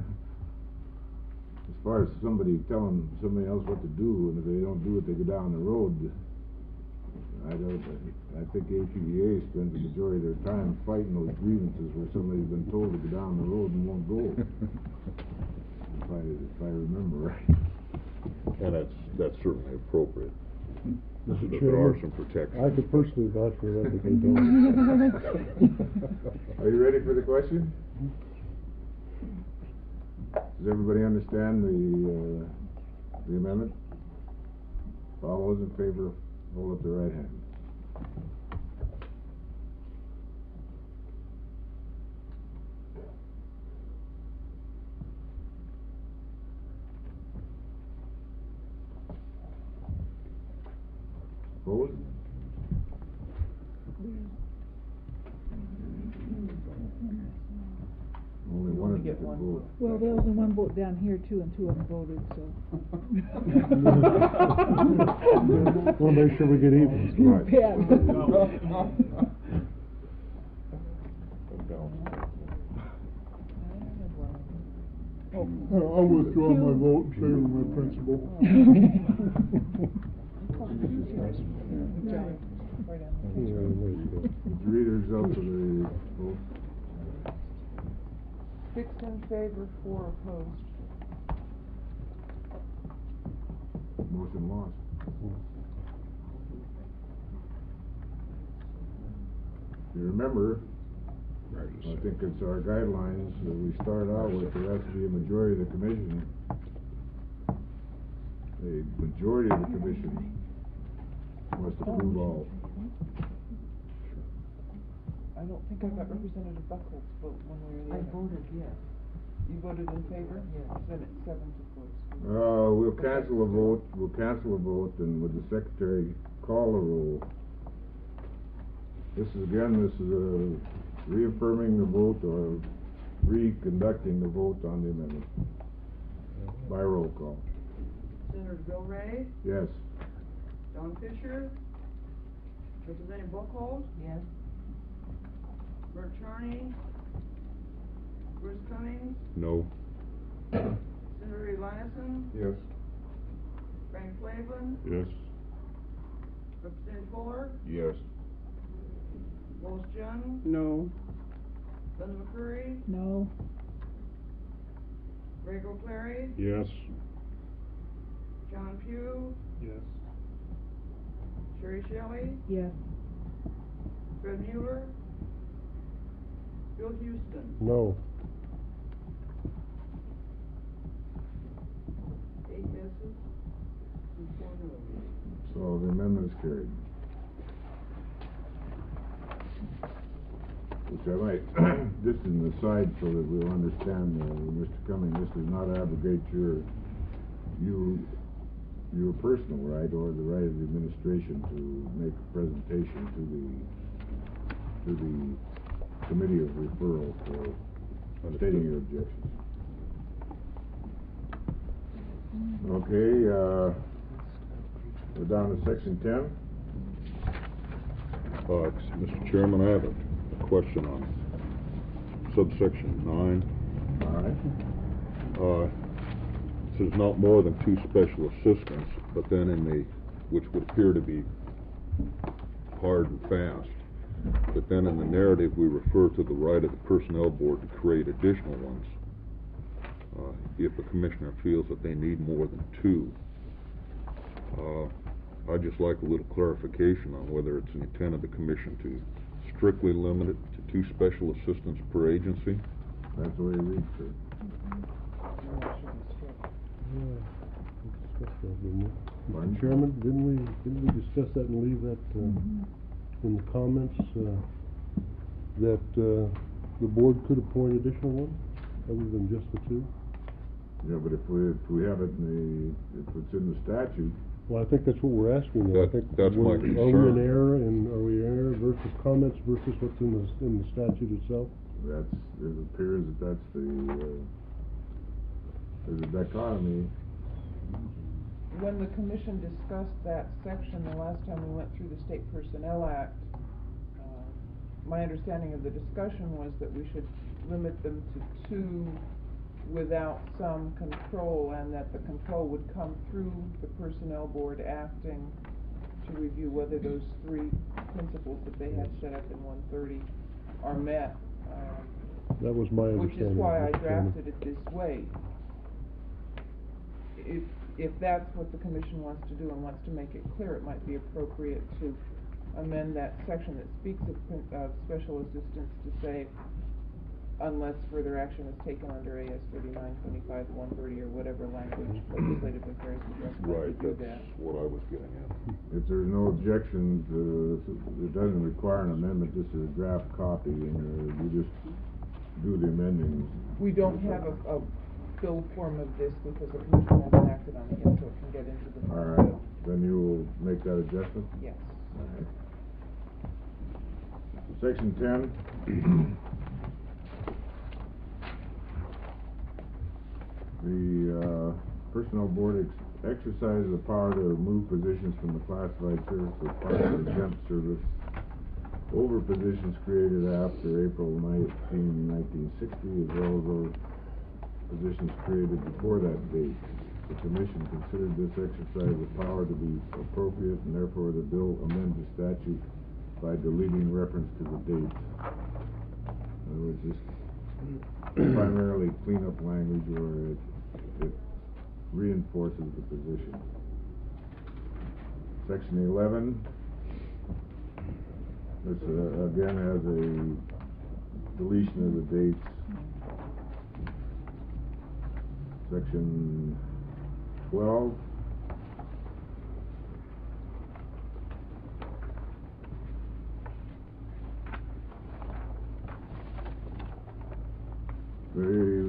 as far as somebody telling somebody else what to do, and if they don't do it, they go down the road. I don't. I think A P E A spends the majority of their time fighting those grievances where somebody's been told to go down the road and won't go. if I if I remember right. And that's that's certainly appropriate. Mister But Chairman, there are some protections. I could personally vouch for that, but they don't. Are you ready for the question? Does everybody understand the, uh, the amendment? All those in favor, hold up the right hand. Opposed? Only one of you get can one vote. Well, there was only one vote down here too, and two of them voted, so. Wanna make sure we get even. Right. Yeah. Uh, I'll withdraw my vote in favor of my principal. Read the results of the vote. Six in favor, four opposed. Motion lost. You remember, I think it's our guidelines that we start out with, there has to be a majority of the commission. A majority of the commission must approve all. I don't think I got Representative Buckles' vote one way or the I other. voted yes. You voted in favor? Yes. Then it's seven to four. Uh, we'll cancel a vote, we'll cancel a vote, and would the secretary call the roll? This is, again, this is a reaffirming the vote or reconducting the vote on the amendment by roll call. Senator Bill Ray, Yes. John Fisher, Representative Buckles, Yes. Bert Charney, Bruce Cummings, No. Senator Eliason, Yes. Frank Flavin, Yes. Representative Fuller, Yes. Lois Jung, No. Linda McCurry, No. Greg O'Cleary, Yes. John Pugh, Yes. Sherry Shelley, Yes. Fred Mueller, Bill Houston, No. eight yeses and four noes. So the amendment is carried. Which I might, just an aside so that we'll understand, uh, Mister Cummings, this does not abrogate your, you, your personal right or the right of the administration to make a presentation to the, to the committee of referral for stating your objections. Okay, uh, we're down to section ten. Uh, Mister Chairman, I have a a question on subsection nine. All right. Uh, it says not more than two special assistants, but then in the, which would appear to be hard and fast, but then in the narrative we refer to the right of the personnel board to create additional ones uh, if a commissioner feels that they need more than two. Uh, I'd just like a little clarification on whether it's an intent of the commission to strictly limit it to two special assistants per agency. That's the way it reads, sir. Mister Chairman, didn't we, didn't we discuss that and leave that, uh, in the comments, uh, that, uh, the board could appoint additional ones, other than just the two? Yeah, but if we, if we have it in the, if it's in the statute, Well, I think that's what we're asking now. I That- think that's my we're- Are we in concern. error, and are we in error versus comments versus what's in the, in the statute itself? that's, it appears that that's the, uh, there's a dichotomy. When the commission discussed that section the last time we went through the State Personnel Act, uh, my understanding of the discussion was that we should limit them to two without some control, and that the control would come through the personnel board acting to review whether those three principles that they had set up in one thirty are met. uh, That was my Which understanding. is why I Mister Chairman. drafted it this way. If, if that's what the commission wants to do and wants to make it clear, it might be appropriate to amend that section that speaks of, prin- of special assistants to say, unless further action is taken under A S thirty-nine twenty-five one thirty or whatever language legislative affairs address Right, to do that's that. what I was getting at. If there's no objections, uh, it doesn't require an amendment, this is a draft copy, and uh, we just do the amending. We don't have a, a bill form of this because the commission hasn't acted on it yet, so it can get into the. All right, then you will make that adjustment? Yes. All right. Section ten. The, uh, Personnel Board ex- exercises the power to move positions from the classified service to partial exempt service over positions created after April nineteenth, nineteen sixty, as well as those positions created before that date. The Commission considered this exercise of power to be appropriate, and therefore the bill amends the statute by deleting reference to the dates. In other words, this primarily cleanup language, or it, it reinforces the position. Section eleven, this uh, again has a deletion of the dates. Section twelve. They,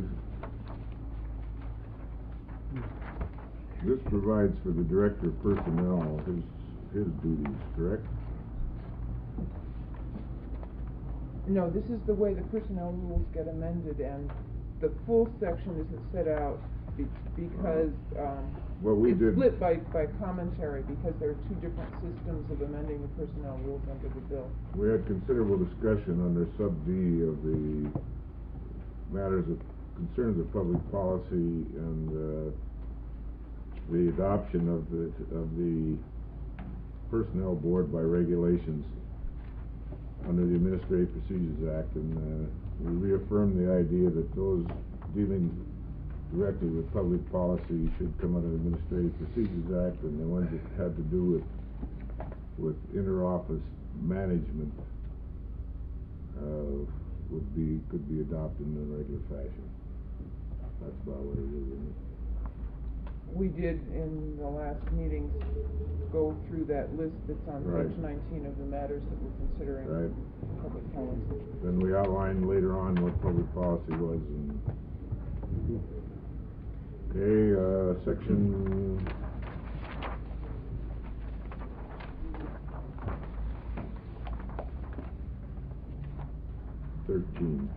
this provides for the Director of Personnel, his, his duties, correct? No, this is the way the personnel rules get amended, and the full section isn't set out be- because, um, Well, we it's did- split by, by commentary, because there are two different systems of amending the personnel rules under the bill. We had considerable discussion under sub D of the matters of concerns of public policy and uh, the adoption of the of the Personnel Board by regulations under the Administrative Procedures Act, and uh, we reaffirmed the idea that those dealing directly with public policy should come under the Administrative Procedures Act, and the ones that had to do with with inter-office management uh, would be, could be adopted in a regular fashion. That's about what it is, isn't it? We did, in the last meeting, go through that list that's on Right. page nineteen of the matters that we're considering Right. public policy. Then we outlined later on what public policy was, and okay, uh, section thirteen.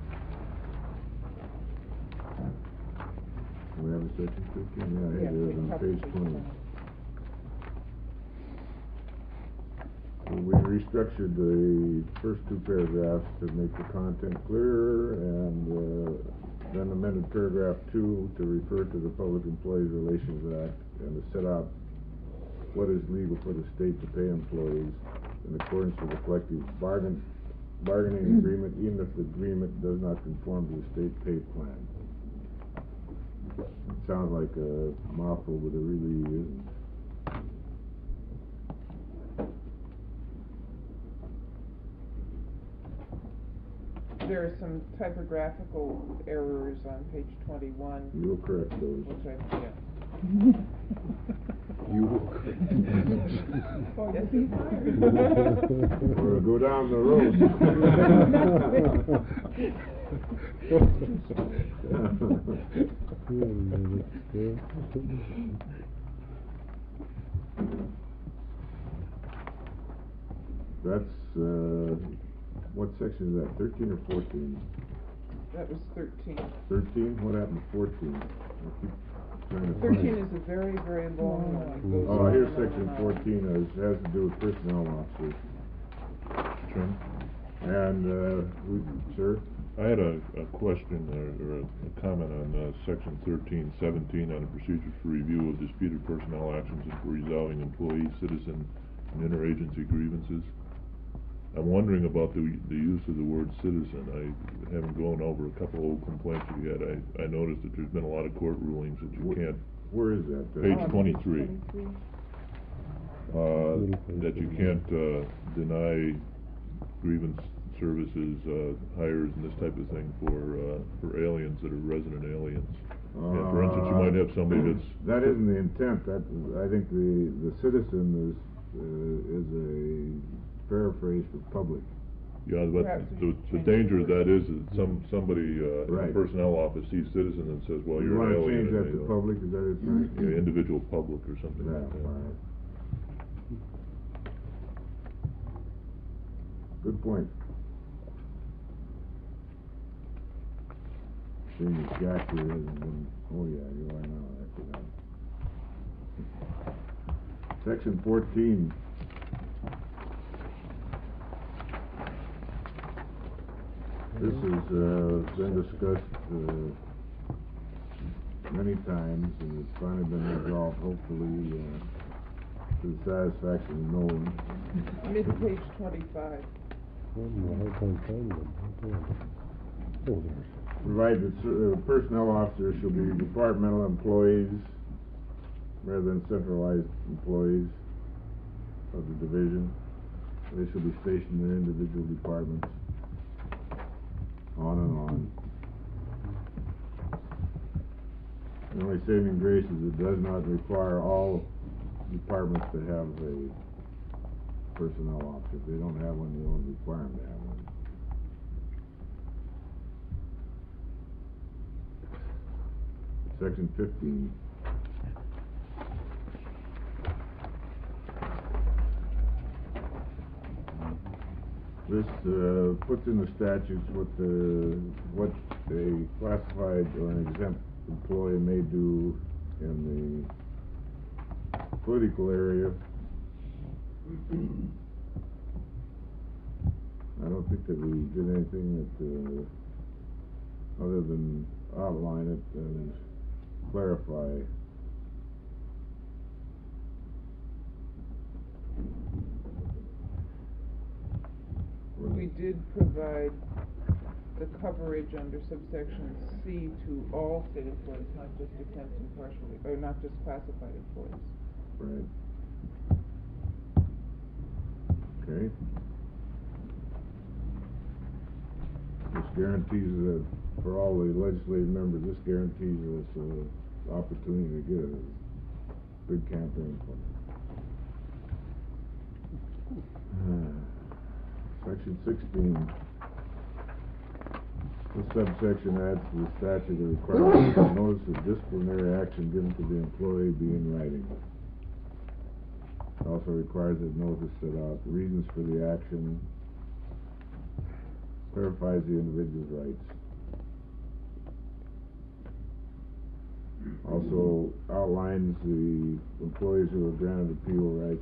Do we have a section thirteen? Yeah, Yeah, here it is on top of page page twenty. twenty. We restructured the first two paragraphs to make the content clearer, and uh, then amended paragraph two to refer to the Public Employees Relations Act and to set out what is legal for the state to pay employees in accordance with the collective bargain bargaining agreement, even if the agreement does not conform to the state pay plan. It sounds like a mouthful, but it really isn't. There are some typographical errors on page twenty-one. You will correct those. Which I, yeah. You will correct. Oh, yes, he's fired. Or go down the road. That's, uh, what section is that, thirteen or fourteen? That was thirteen. Thirteen, what happened to fourteen? I keep trying to find Thirteen it. is a very, very long one. It goes Oh, on here's and on section and on. fourteen, is, has to do with personnel officers. Jim? And, uh, we, sir? I had a, a question or, or a, a comment on uh, section thirteen seventeen on the procedures for review of disputed personnel actions and for resolving employee, citizen, and interagency grievances. I'm wondering about the the use of the word citizen. I, having gone over a couple old complaints we had, I, I noticed that there's been a lot of court rulings that you Wh- can't. Where is that? uh? Page Um, twenty-three. Uh, that you can't, uh, deny grievance services, uh, hires and this type of thing for, uh, for aliens that are resident aliens. Yeah, for instance, you might have somebody that's. That isn't the intent. That, I think the, the citizen is, uh, is a paraphrase for public. Yeah, but Perhaps the, we the should change danger the of that is that some, somebody, uh, in Right. the personnel office sees citizen and says, well, You you're an wanna alien. change and that they to don't. public, is that it? Yeah, individual public or something Yeah, like that. all right. Good point. Seeing as Jack here hasn't been, oh yeah, you are now, I forgot. Section fourteen. This has, uh, been discussed, uh, many times, and it's finally been resolved, hopefully, uh, to the satisfaction of no one. Mid-page twenty-five. I'm having a hard time finding them. Oh, there's. Provide that ser- uh, personnel officers shall be departmental employees rather than centralized employees of the division. They shall be stationed in individual departments. On and on. The only saving grace is it does not require all departments to have a personnel officer. If they don't have one, you don't require them to have one. Section fifteen. This, uh, puts in the statutes what the, what a classified or an exempt employee may do in the political area. I don't think that we did anything that, uh, other than outline it and clarify. We did provide the coverage under subsection C to all state employees, not just exempt and partially, or not just classified employees. Right. Okay. This guarantees that, for all the legislative members, this guarantees us an opportunity to get a big campaign fund. Uh, Section sixteen. This subsection adds to the statute the requirement that notice of disciplinary action given to the employee be in writing. It also requires that notice set out the reasons for the action, clarifies the individual's rights. Also outlines the employees who are granted appeal rights.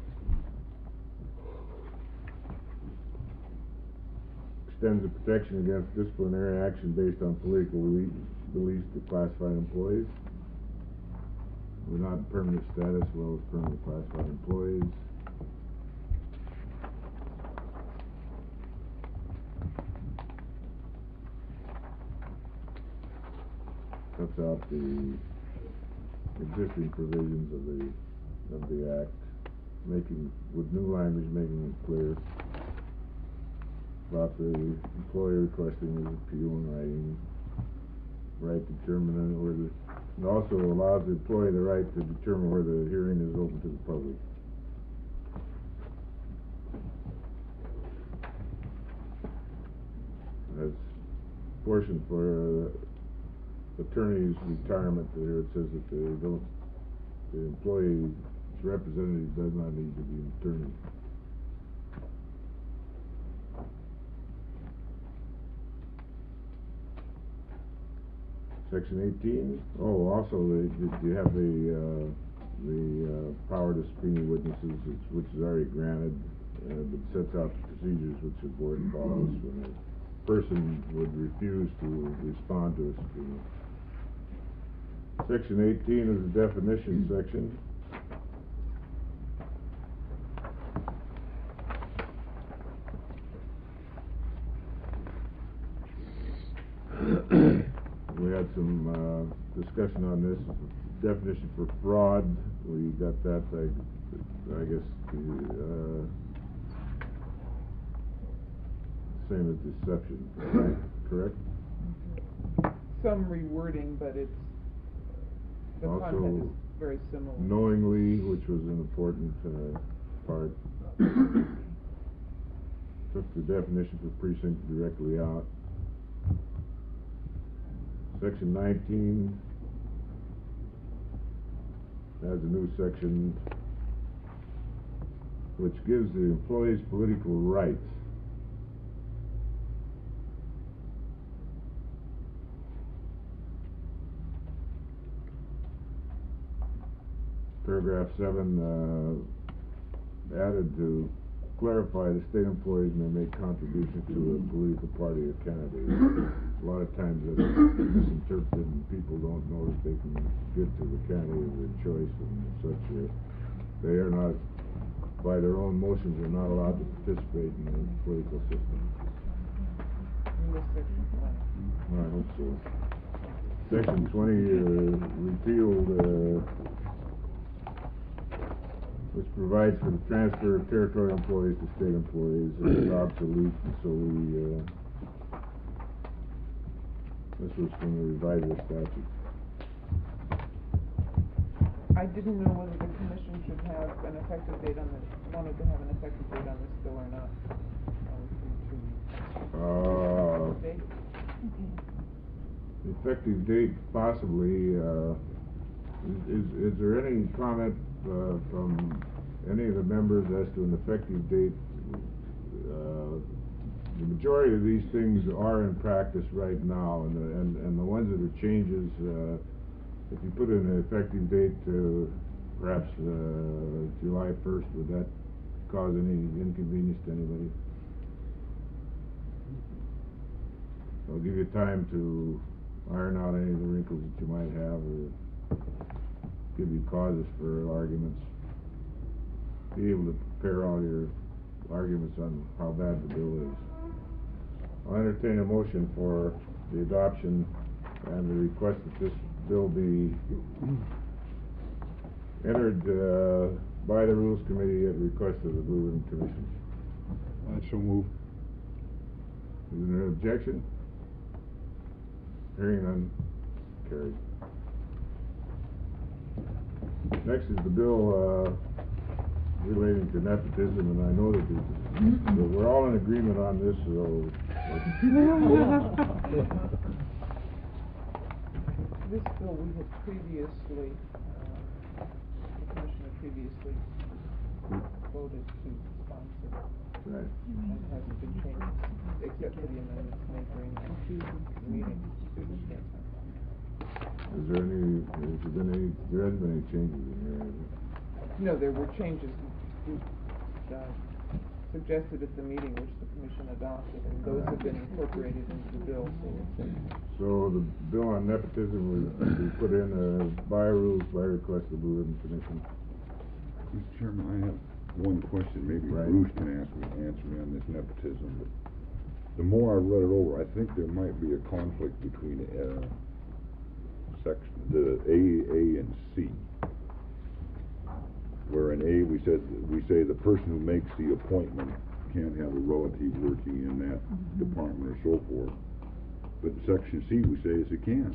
Extends the protection against disciplinary action based on political beliefs to classified employees. Without permanent status, as well as permanent classified employees. Cuts out the existing provisions of the of the act, making with new language, making it clear about the employer requesting his appeal in writing, right to determine where the, it also allows the employee the right to determine where the hearing is open to the public. That's portion for uh, attorney's retirement. There it says that they don't, the employee's representative does not need to be an attorney. Section eighteen. Oh, also the, the, you have the uh, the uh, power to subpoena witnesses, which is already granted, uh, but sets out the procedures which the board follows when a person would refuse to respond to a subpoena. Section eighteen is the definition section. We had some uh, discussion on this definition for fraud. We got that, I, I guess, the, uh, same as deception, right? Correct? Some rewording, but it's, the Also, content is very similar. knowingly, which was an important uh, part. Took the definition for precinct directly out. Section nineteen has a new section which gives the employees political rights. Paragraph seven uh, added to clarify the state employees may make contributions to a political party or candidate. A lot of times it's misinterpreted and people don't know that they can give to the candidate of their choice and such. Uh, they are not, by their own motions, are not allowed to participate in the political system. In this section twenty. I hope so. Section twenty uh, repealed uh, which provides for the transfer of territorial employees to state employees. It's obsolete, and so we, uh, this was from the revised statute. I didn't know whether the commission should have an effective date on this, wanted to have an effective date on this bill or not. Uh, Date? the effective date possibly, uh, is, is there any comment Uh, from any of the members as to an effective date? Uh, the majority of these things are in practice right now, and the, and, and the ones that are changes, uh, if you put in an effective date to perhaps uh, July first, would that cause any inconvenience to anybody? I'll give you time to iron out any of the wrinkles that you might have, or give you causes for arguments. Be able to prepare all your arguments on how bad the bill is. I'll entertain a motion for the adoption and the request that this bill be entered uh, by the Rules Committee at the request of the Blue Ribbon Commission. I so move. Is there an objection? Hearing none, carried. Next is the bill uh, relating to nepotism, and I know that, the, that we're all in agreement on this, so... This bill we had previously, uh, the commission had previously voted to sponsor. Right. And hasn't been changed, except for the amendments made during the meeting. Is there any, has there been any, there hasn't been any changes in here, has there? No, there were changes uh, suggested at the meeting which the commission adopted, and those have been incorporated into the bill. So, So the bill on nepotism was we put in uh, by rules by request of the Blue Ribbon Commission. Mister Chairman, I have one question. Maybe Right. Bruce can ask me, answer me on this nepotism. But the more I read it over, I think there might be a conflict between uh, section the A, A, and C. Where in A we said we say the person who makes the appointment can't have a relative working in that mm-hmm. department or so forth. But in section C we say is it can.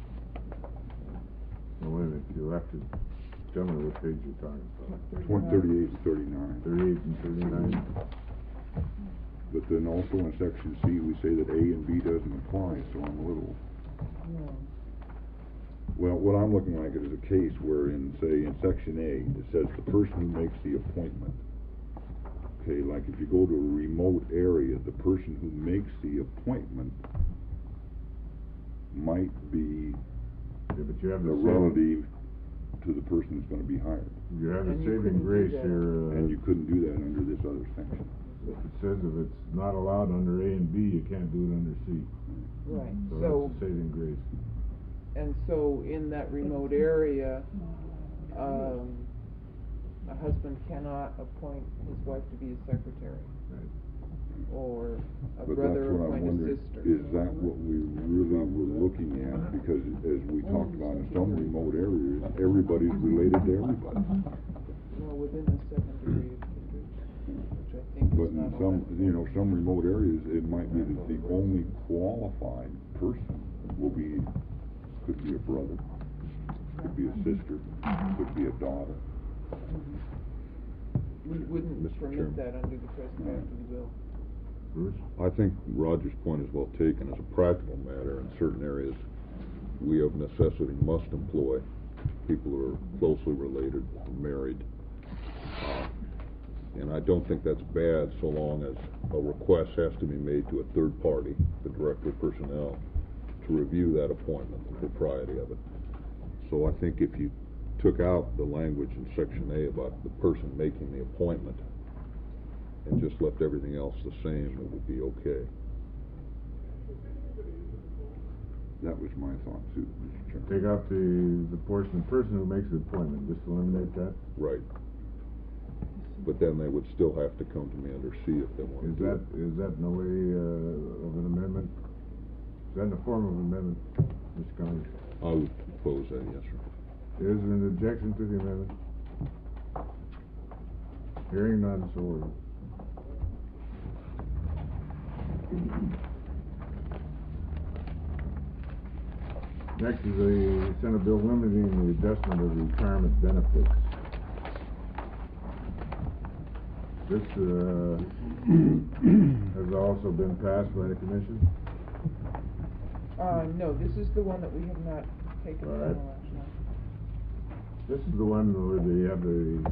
Well, wait a minute, you'll have to tell me what page you're talking about. One thirty-eight and thirty-nine. Thirty-eight and thirty-nine. But then also in section C we say that A and B doesn't apply, so I'm a little. no. Well, what I'm looking like is a case where in, say, in section A, it says the person who makes the appointment. Okay, like if you go to a remote area, the person who makes the appointment might be Yeah, but you have a the relative to the person who's gonna be hired. You have a And you saving couldn't do grace that. here. Uh, And you couldn't do that under this other section. It says if it's not allowed under A and B, you can't do it under C. Right. So, So, that's a saving grace. and so in that remote area, um, a husband cannot appoint his wife to be his secretary. Right. Or a But brother that's what I'm appoint a wondering, sister. is that what we really were looking at? Because as we talked about in some remote areas, everybody's related to everybody. Well, within the second degree of kindred, which I I think But is in not some, allowed. you know, some remote areas, it might be that the only qualified person will be, could be a brother, could be a sister, could be a daughter. We wouldn't Mister permit Chairman. that under the present act of the bill. Bruce? I think Roger's point is well taken. As a practical matter, in certain areas, we of necessity must employ people who are closely related, married. Uh, and I don't think that's bad so long as a request has to be made to a third party, the Director of Personnel, to review that appointment, the propriety of it. So I think if you took out the language in Section A about the person making the appointment and just left everything else the same, it would be okay. That was my thought too, Mister Chairman. Take out the, the portion, the person who makes the appointment, just eliminate that? Right. But then they would still have to come to me under C if they want Is to do that, it. is that in a way, uh, of an amendment? Is that in the form of an amendment, Mister Collins? I would propose that, yes, sir. Is there an objection to the amendment? Hearing none, so ordered. Next is the Senate bill limiting the adjustment of retirement benefits. This, uh, has also been passed by the commission? Uh, no, this is the one that we have not taken All right. final action on. This is the one where they have the,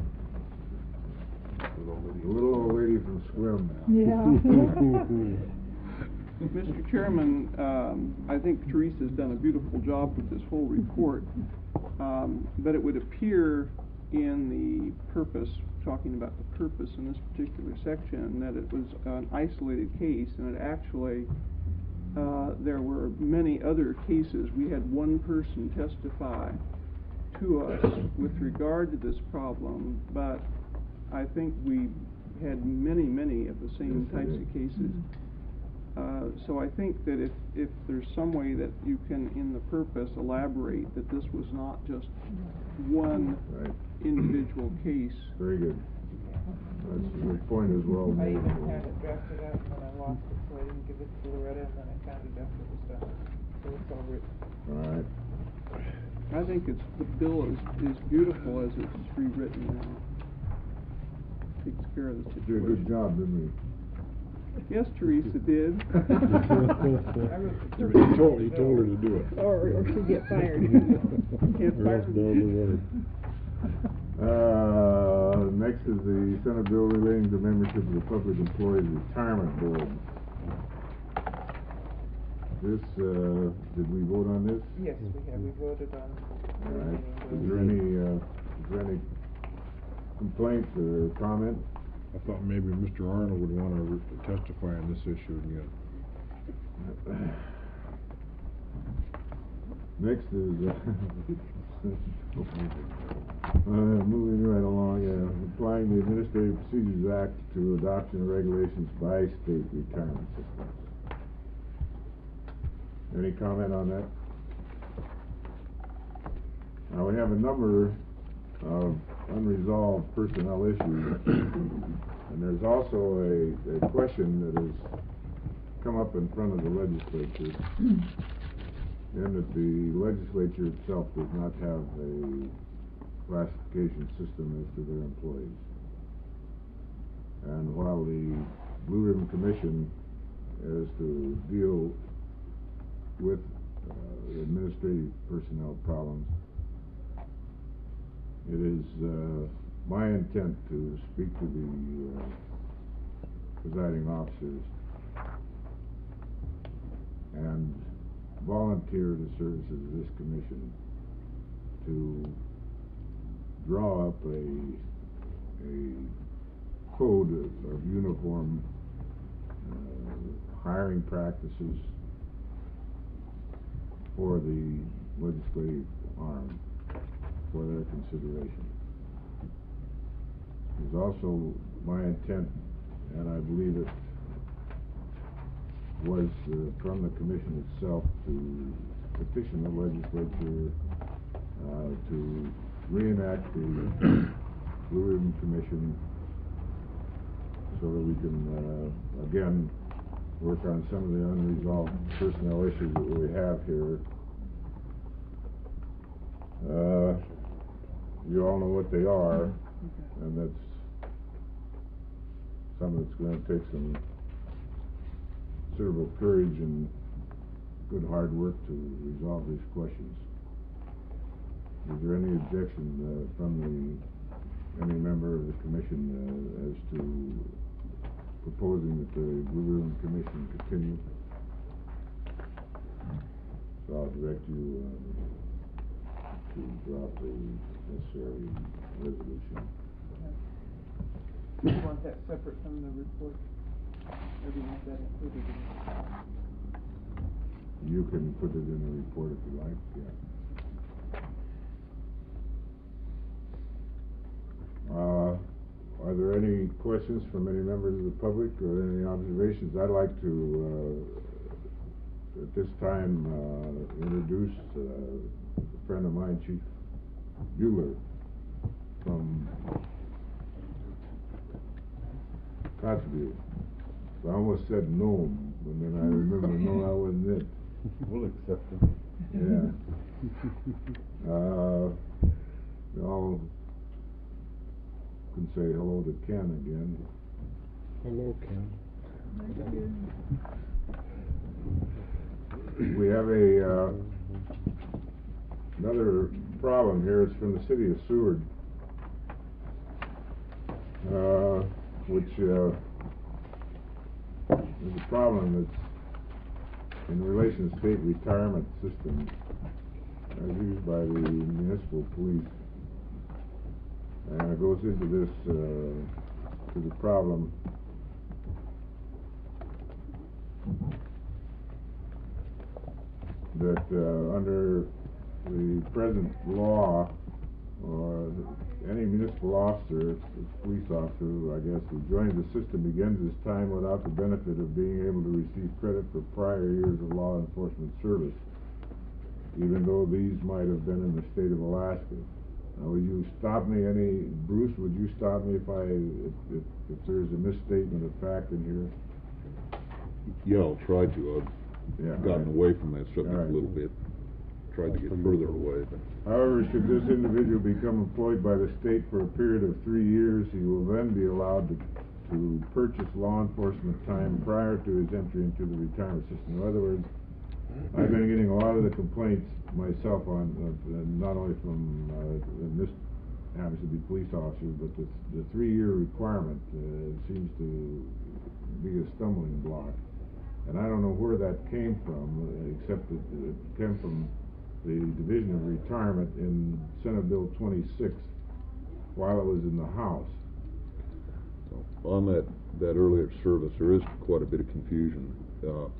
the little old lady from Squim. Yeah. Mister Chairman, um, I think Teresa's done a beautiful job with this whole report, um, but it would appear in the purpose, talking about the purpose in this particular section, that it was an isolated case, and it actually, uh, there were many other cases. We had one person testify to us with regard to this problem, but I think we had many, many of the same Yes, we types did. of cases. Uh, so I think that if, if there's some way that you can, in the purpose, elaborate that this was not just one Right. individual case. Very good. That's a good point as well. I made. even had it drafted out and then I lost it, so I didn't give it to Loretta, and then I found it after it was done. So it's all written. All right. I think it's, the bill is, is beautiful as it's rewritten now. Takes care of the Did a situation. good job, didn't we? Yes, Teresa did. I wrote the He told, he told her to do it. Or, or she'd get fired. Can't Or fire else me. down the road. Uh, next is the Senate bill relating to membership of the Public Employees Retirement Board. This, uh, did we vote on this? Yes, we have, we voted on. All right. Is there any, uh, is there any complaint or comment? I thought maybe Mister Arnold would want to re- testify on this issue again. Next is, uh, uh, moving right along, uh, applying the Administrative Procedures Act to adoption of regulations by state retirement systems. Any comment on that? Now, we have a number of unresolved personnel issues, and there's also a, a question that has come up in front of the legislature, in that the legislature itself does not have a classification system as to their employees. And while the Blue Ribbon Commission is to deal with uh, administrative personnel problems, it is uh, my intent to speak to the uh, presiding officers and volunteer the services of this commission to draw up a a code of, of uniform uh, hiring practices for the legislative arm for their consideration. It is also my intent, and I believe it was uh, from the commission itself, to petition the legislature uh, to reenact the Blue Ribbon Commission so that we can, uh, again, work on some of the unresolved personnel issues that we have here. Uh, you all know what they are, and that's something that's going to take some considerable courage and good hard work to resolve these questions. Is there any objection uh, from the, any member of the commission uh, as to proposing that the Blue Ribbon Commission continue? So I'll direct you uh, to drop the necessary resolution. Do you want that separate from the report? Or do you want that included in it? You can put it in the report if you like, yeah. Uh, are there any questions from any members of the public or any observations? I'd like to, uh, at this time, uh, introduce uh, a friend of mine, Chief Bueller, from Kotzebue. So I almost said no, but then I remember no, that wasn't it. We'll accept it. Yeah. Uh, y'all can say hello to Ken again. Hello, Ken. We have a, uh, another problem here. It's from the city of Seward, uh, which, uh, is a problem that's in relation to state retirement system as used by the municipal police. And it goes into this, uh, to the problem that uh, under the present law, or any municipal officer, police officer, I guess, who joins the system begins his time without the benefit of being able to receive credit for prior years of law enforcement service, even though these might have been in the state of Alaska. Now, would you stop me, any, Bruce, would you stop me if I, if, if, if there's a misstatement of fact in here? Yeah, I'll try to. I've Yeah, gotten right. away from that subject All right. a little bit. Tried to get further away, but However, should this individual become employed by the state for a period of three years, he will then be allowed to, to purchase law enforcement time prior to his entry into the retirement system. In other words, I've been getting a lot of the complaints myself on, uh, not only from, uh, and this happens to be police officers, but the, the three-year requirement uh, seems to be a stumbling block. And I don't know where that came from, uh, except that it came from the Division of Retirement in Senate Bill twenty-six while it was in the House. so on that, that earlier service, there is quite a bit of confusion. Uh,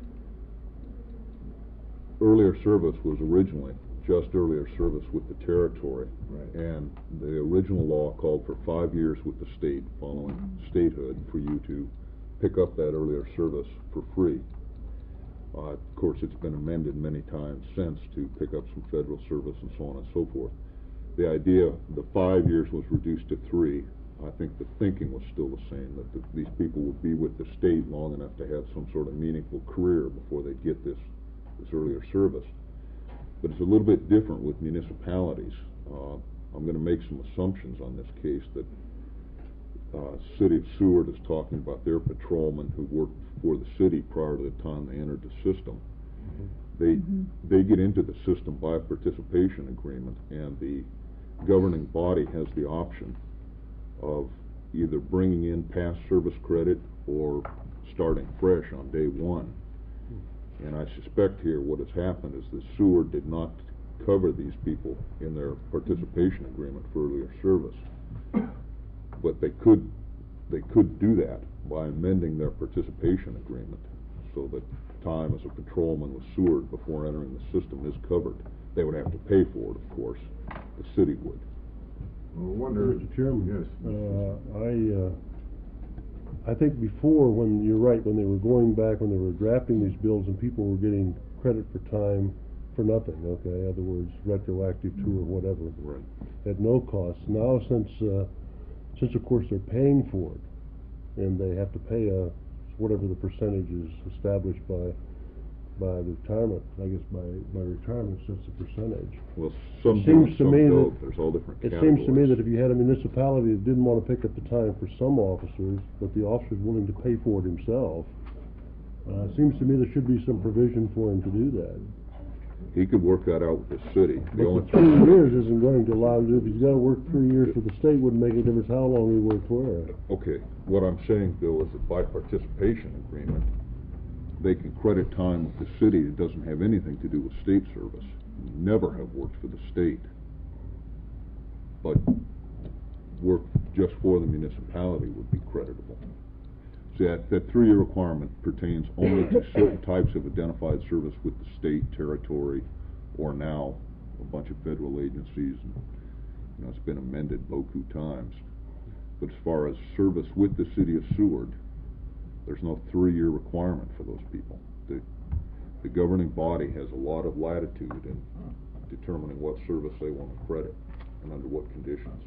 earlier service was originally just earlier service with the territory. Right. And the original law called for five years with the state following statehood for you to pick up that earlier service for free. Uh, of course, it's been amended many times since to pick up some federal service and so on and so forth. The idea, the five years was reduced to three. I think the thinking was still the same, that the, these people would be with the state long enough to have some sort of meaningful career before they get this, this earlier service. But it's a little bit different with municipalities. Uh, I'm going to make some assumptions on this case that uh, City of Seward is talking about their patrolmen who worked for the city prior to the time they entered the system. Mm-hmm. They mm-hmm. they get into the system by a participation agreement, and the governing body has the option of either bringing in past service credit or starting fresh on day one. And I suspect here what has happened is that Seward did not cover these people in their participation agreement for earlier service. But they could they could do that by amending their participation agreement so that time as a patrolman with Seward before entering the system is covered. They would have to pay for it, of course. The city would. Well, I wonder, Mister Chairman, yes. Uh, I, uh, I think before, when, you're right, when they were going back, when they were drafting these bills and people were getting credit for time for nothing, okay, in other words, retroactive to or whatever. Right. At no cost. Now, since, uh, since of course they're paying for it, and they have to pay a, whatever the percentage is established by, by retirement, I guess by, by retirement sets the percentage. Well, some It do, seems to some me that- don't. There's all different It categories. seems to me that if you had a municipality that didn't want to pick up the time for some officers, but the officer's willing to pay for it himself, uh, it seems to me there should be some provision for him to do that. He could work that out with the city. The But only the three years isn't going to allow him to, if he's gotta work three years for the state, wouldn't make any difference how long he worked where. Okay, what I'm saying, Bill, is that by participation agreement, they can credit time with the city that doesn't have anything to do with state service. Never have worked for the state, but work just for the municipality would be creditable. See, that, that three-year requirement pertains only to certain types of identified service with the state, territory, or now a bunch of federal agencies, and, you know, it's been amended beaucoup times. But as far as service with the city of Seward, there's no three-year requirement for those people. The, the governing body has a lot of latitude in determining what service they want to credit and under what conditions.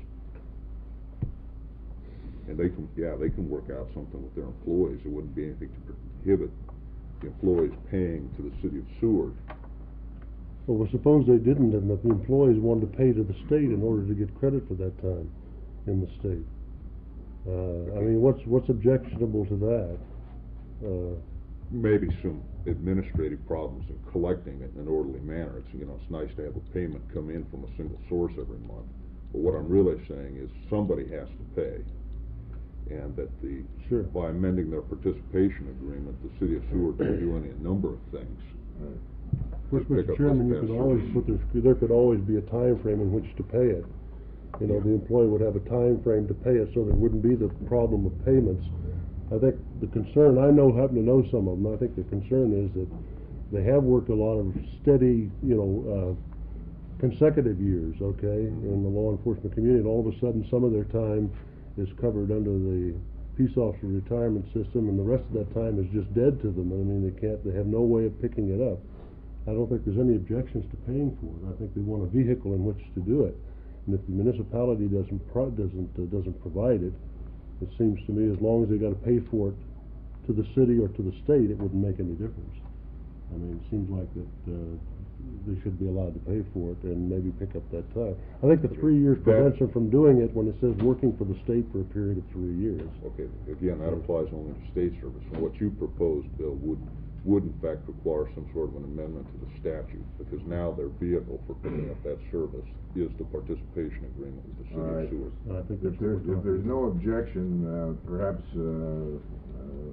And they can, yeah, they can work out something with their employees. There wouldn't be anything to prohibit the employees paying to the city of Seward. Well, well, suppose they didn't, and that the employees wanted to pay to the state in order to get credit for that time in the state. Uh, I mean, what's, what's objectionable to that? Uh, Maybe some administrative problems in collecting it in an orderly manner. It's, you know, it's nice to have a payment come in from a single source every month. But what I'm really saying is somebody has to pay. And that the, Sure. by amending their participation agreement, the city of Seward can do any number of things. Of course, to pick Mister up Chairman, you those could past always services. put, there, there could always be a time frame in which to pay it. You know, the employee would have a time frame to pay it, so there wouldn't be the problem of payments. I think the concern, I know, happen to know some of them, I think the concern is that they have worked a lot of steady, you know, uh, consecutive years, okay, in the law enforcement community, and all of a sudden, some of their time is covered under the peace officer retirement system, and the rest of that time is just dead to them. I mean, they can't, they have no way of picking it up. I don't think there's any objections to paying for it. I think they want a vehicle in which to do it. And if the municipality doesn't pro doesn't uh, doesn't provide it, it seems to me as long as they got to pay for it to the city or to the state, it wouldn't make any difference. I mean, it seems like that uh, they should be allowed to pay for it and maybe pick up that time. I think the three years prevents them from doing it when it says working for the state for a period of three years. Okay, again, that applies only to state service. And what you proposed, Bill, would, would in fact require some sort of an amendment to the statute, because now their vehicle for picking up that service is the participation agreement with the city All right. of Seward. I think If that's what there, we're if there's talking no objection, uh, perhaps, uh, uh,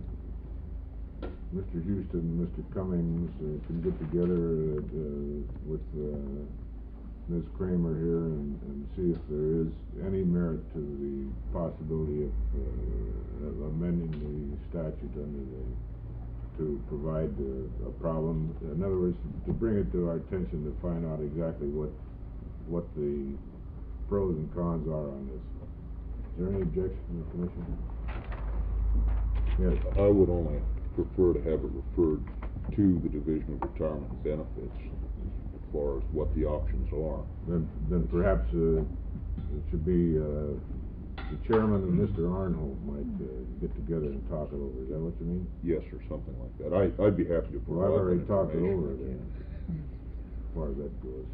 Mister Houston and Mister Cummings uh, can get together, uh, with, uh, Miz Kramer here and, and see if there is any merit to the possibility of, uh, of amending the statute under the, to provide uh, a problem. In other words, to bring it to our attention to find out exactly what, what the pros and cons are on this. Is there any objection from the commission? Yes. I would only prefer to have it referred to the Division of Retirement and Benefits as far as what the options are. Then, then perhaps, uh, it should be, uh, the chairman and Mister Arnhold might, uh, get together and talk it over. Is that what you mean? Yes, or something like that. I, I'd be happy to Well, I've provide already that talked it information. over then, as far as that goes.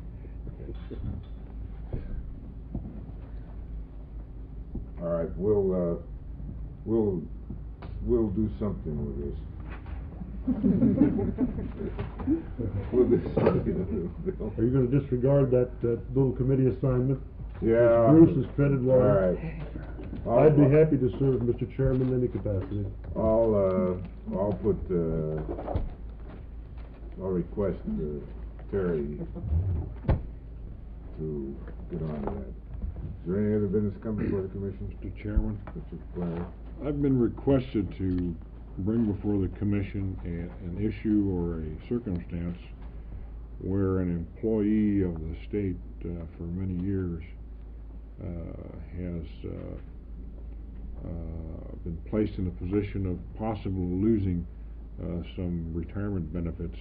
All right, we'll, uh, we'll, we'll do something with this. We'll do something. Are you gonna disregard that, that little committee assignment? Yeah. Bruce is credit All line. right. I'd be I'll- happy to serve Mister Chairman in any capacity. I'll, uh, I'll put, uh, I'll request, uh, Terry to get on to that. Is there any other business coming before the commission? Mister Chairman, Mister Blair? I've been requested to bring before the commission a, an issue or a circumstance where an employee of the state uh, for many years uh, has uh, uh, been placed in a position of possibly losing uh, some retirement benefits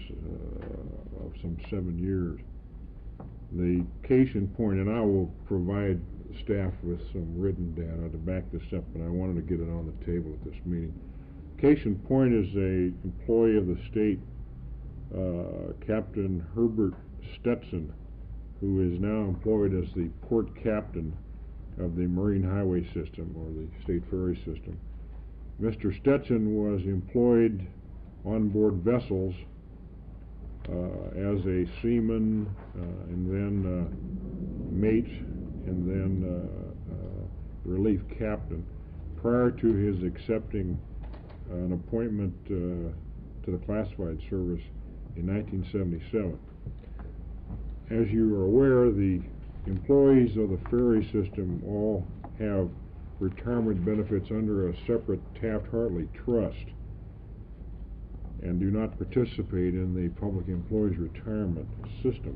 uh, of some seven years. The case in point, and I will provide staff with some written data to back this up, and I wanted to get it on the table at this meeting. Case in point is a employee of the state, uh, Captain Herbert Stetson, who is now employed as the port captain of the Marine Highway System, or the State Ferry System. Mister Stetson was employed on board vessels uh, as a seaman, uh, and then uh, mate, and then uh, uh, relief captain, prior to his accepting an appointment uh, to the classified service in nineteen seventy-seven. As you are aware, the employees of the ferry system all have retirement benefits under a separate Taft-Hartley trust and do not participate in the public employees retirement system.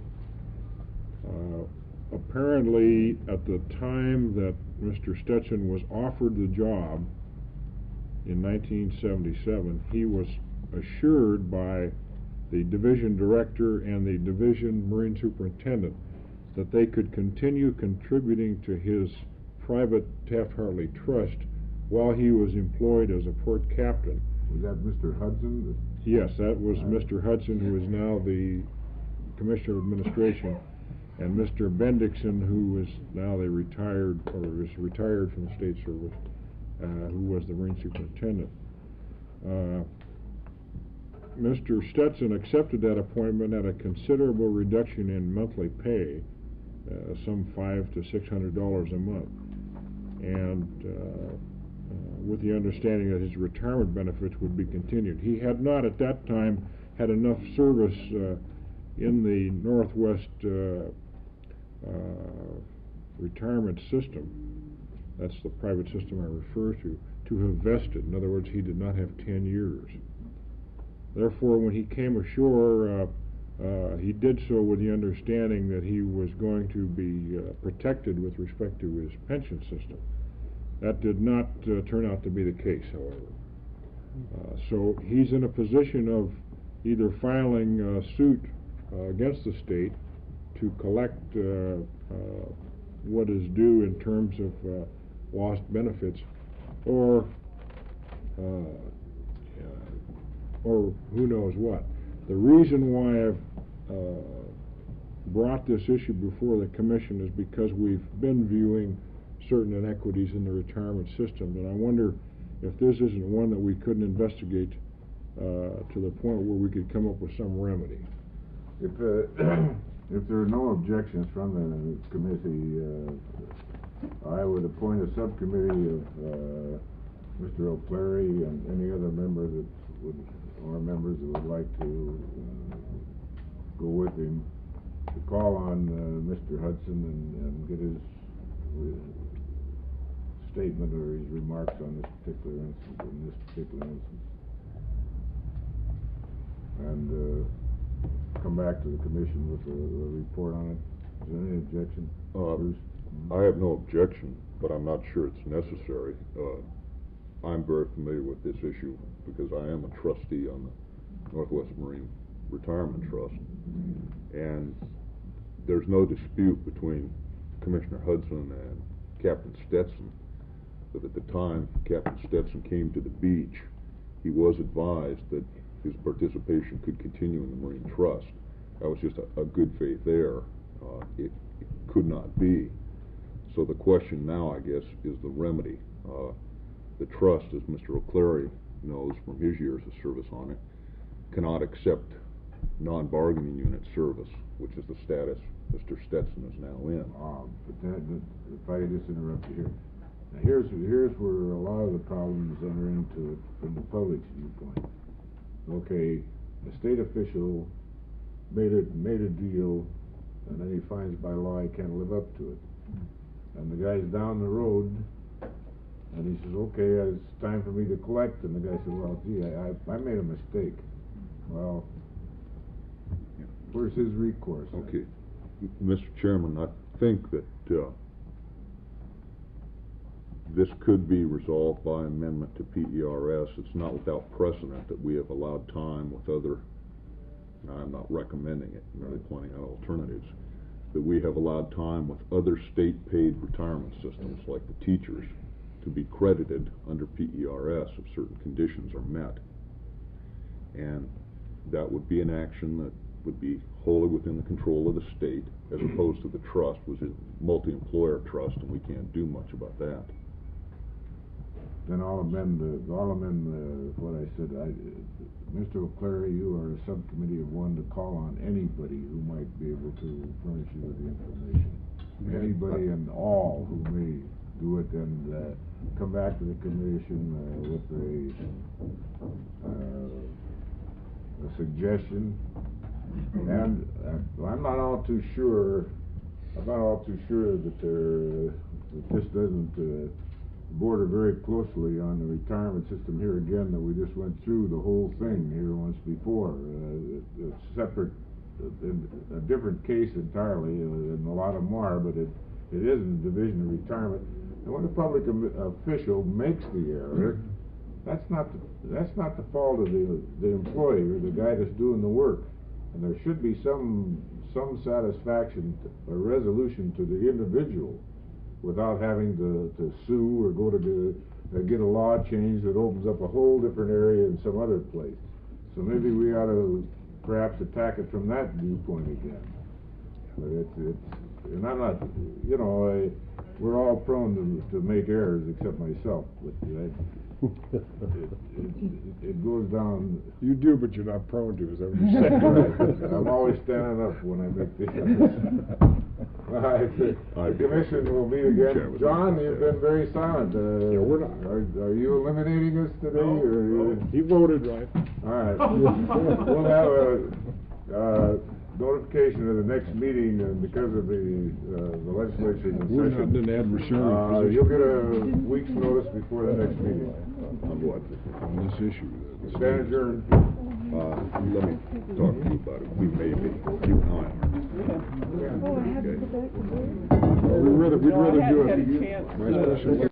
Uh, apparently, at the time that Mister Stetson was offered the job in nineteen seventy-seven, he was assured by the division director and the division marine superintendent that they could continue contributing to his private Taft-Hartley trust while he was employed as a port captain. Was that Mister Hudson? Yes, that was Mister Hudson, who is now the Commissioner of Administration, and Mister Bendixson, who is now the retired, or is retired from the state service, uh, who was the marine superintendent. Uh, Mister Stetson accepted that appointment at a considerable reduction in monthly pay, uh, some five to six hundred dollars a month, and uh, uh, with the understanding that his retirement benefits would be continued. He had not at that time had enough service uh, in the Northwest uh, uh, retirement system, that's the private system I refer to, to have vested. In other words, he did not have ten years. Therefore, when he came ashore, uh, uh, he did so with the understanding that he was going to be uh, protected with respect to his pension system. That did not uh, turn out to be the case, however. Uh, so he's in a position of either filing a suit uh, against the state to collect uh, uh, what is due in terms of uh, lost benefits, or uh, or who knows what. The reason why I've uh, brought this issue before the Commission is because we've been viewing certain inequities in the retirement system, and I wonder if this isn't one that we couldn't investigate uh, to the point where we could come up with some remedy. If uh, if there are no objections from the committee, uh, I would appoint a subcommittee of uh, Mister O'Cleary and any other member that would, or members that would like to uh, go with him, to call on uh, Mister Hudson and, and get his uh, statement or his remarks on this particular instance, in this particular instance, and uh, come back to the commission with a, a report on it. Is there any objection, Uh, Bruce? I have no objection, but I'm not sure it's necessary. Uh, I'm very familiar with this issue because I am a trustee on the Northwest Marine Retirement Trust, and there's no dispute between Commissioner Hudson and Captain Stetson that at the time Captain Stetson came to the beach, he was advised that his participation could continue in the Marine Trust. That was just a, a good faith error. Uh, it, it could not be. So the question now, I guess, is the remedy. Uh, the trust, as Mister O'Cleary knows from his years of service on it, cannot accept non-bargaining unit service, which is the status Mister Stetson is now in. Uh, but that, that, if I could just interrupt you here. Now here's, here's where a lot of the problems enter into it from the public's viewpoint. Okay, a state official made a, made a deal, and then he finds by law he can't live up to it. And the guy's down the road, and he says, okay, it's time for me to collect. And the guy said, well, gee, I, I made a mistake. Well, where's his recourse? Okay, Mister Chairman, I think that uh, this could be resolved by amendment to P E R S. It's not without precedent that we have allowed time with other, I'm not recommending it, I'm merely pointing out alternatives, that we have allowed time with other state-paid retirement systems, like the teachers, to be credited under P E R S if certain conditions are met. And that would be an action that would be wholly within the control of the state, as opposed to the trust, which is a multi-employer trust, and we can't do much about that. Then I'll amend, the- I'll amend uh, what I said. I, Mister O'Cleary, you are a subcommittee of one to call on anybody who might be able to furnish you with the information. Anybody and all who may do it, and uh, come back to the commission uh, with a, uh, a suggestion. And uh, I'm not all too sure, I'm not all too sure that there, that this doesn't uh, border very closely on the retirement system here again, that we just went through the whole thing here once before. Uh, it, it's separate, uh, a different case entirely, uh, and a lot of them are, but it, it isn't a division of retirement. And when a public official makes the error, that's not the, that's not the fault of the, the employee or the guy that's doing the work. And there should be some, some satisfaction, to, a resolution to the individual, without having to, to sue or go to the, uh, get a law change that opens up a whole different area in some other place. So maybe we ought to perhaps attack it from that viewpoint again. But it's, it's, and I'm not, you know, I, we're all prone to, to make errors except myself, but I, it, it, it goes down. You do, but you're not prone to, is that what you're saying? Right. I'm always standing up when I make the errors. All right, the, the commission will meet again. John, you've been very silent. Uh, Yeah, we're not. Are, are you eliminating us today? No, or no. He voted right. All right. We'll have a uh, notification of the next meeting, and because of the uh, the legislature in We're not session. in an adversarial Uh, position. you'll get a week's notice before the next meeting. On what? On this issue. the- the Stand state- adjourned. Uh, let me talk to you about it. We may be, you and I aren't. Oh, I have to Okay. go back to work? We'd rather, we'd No, I rather do hadn't it. had a chance My to- special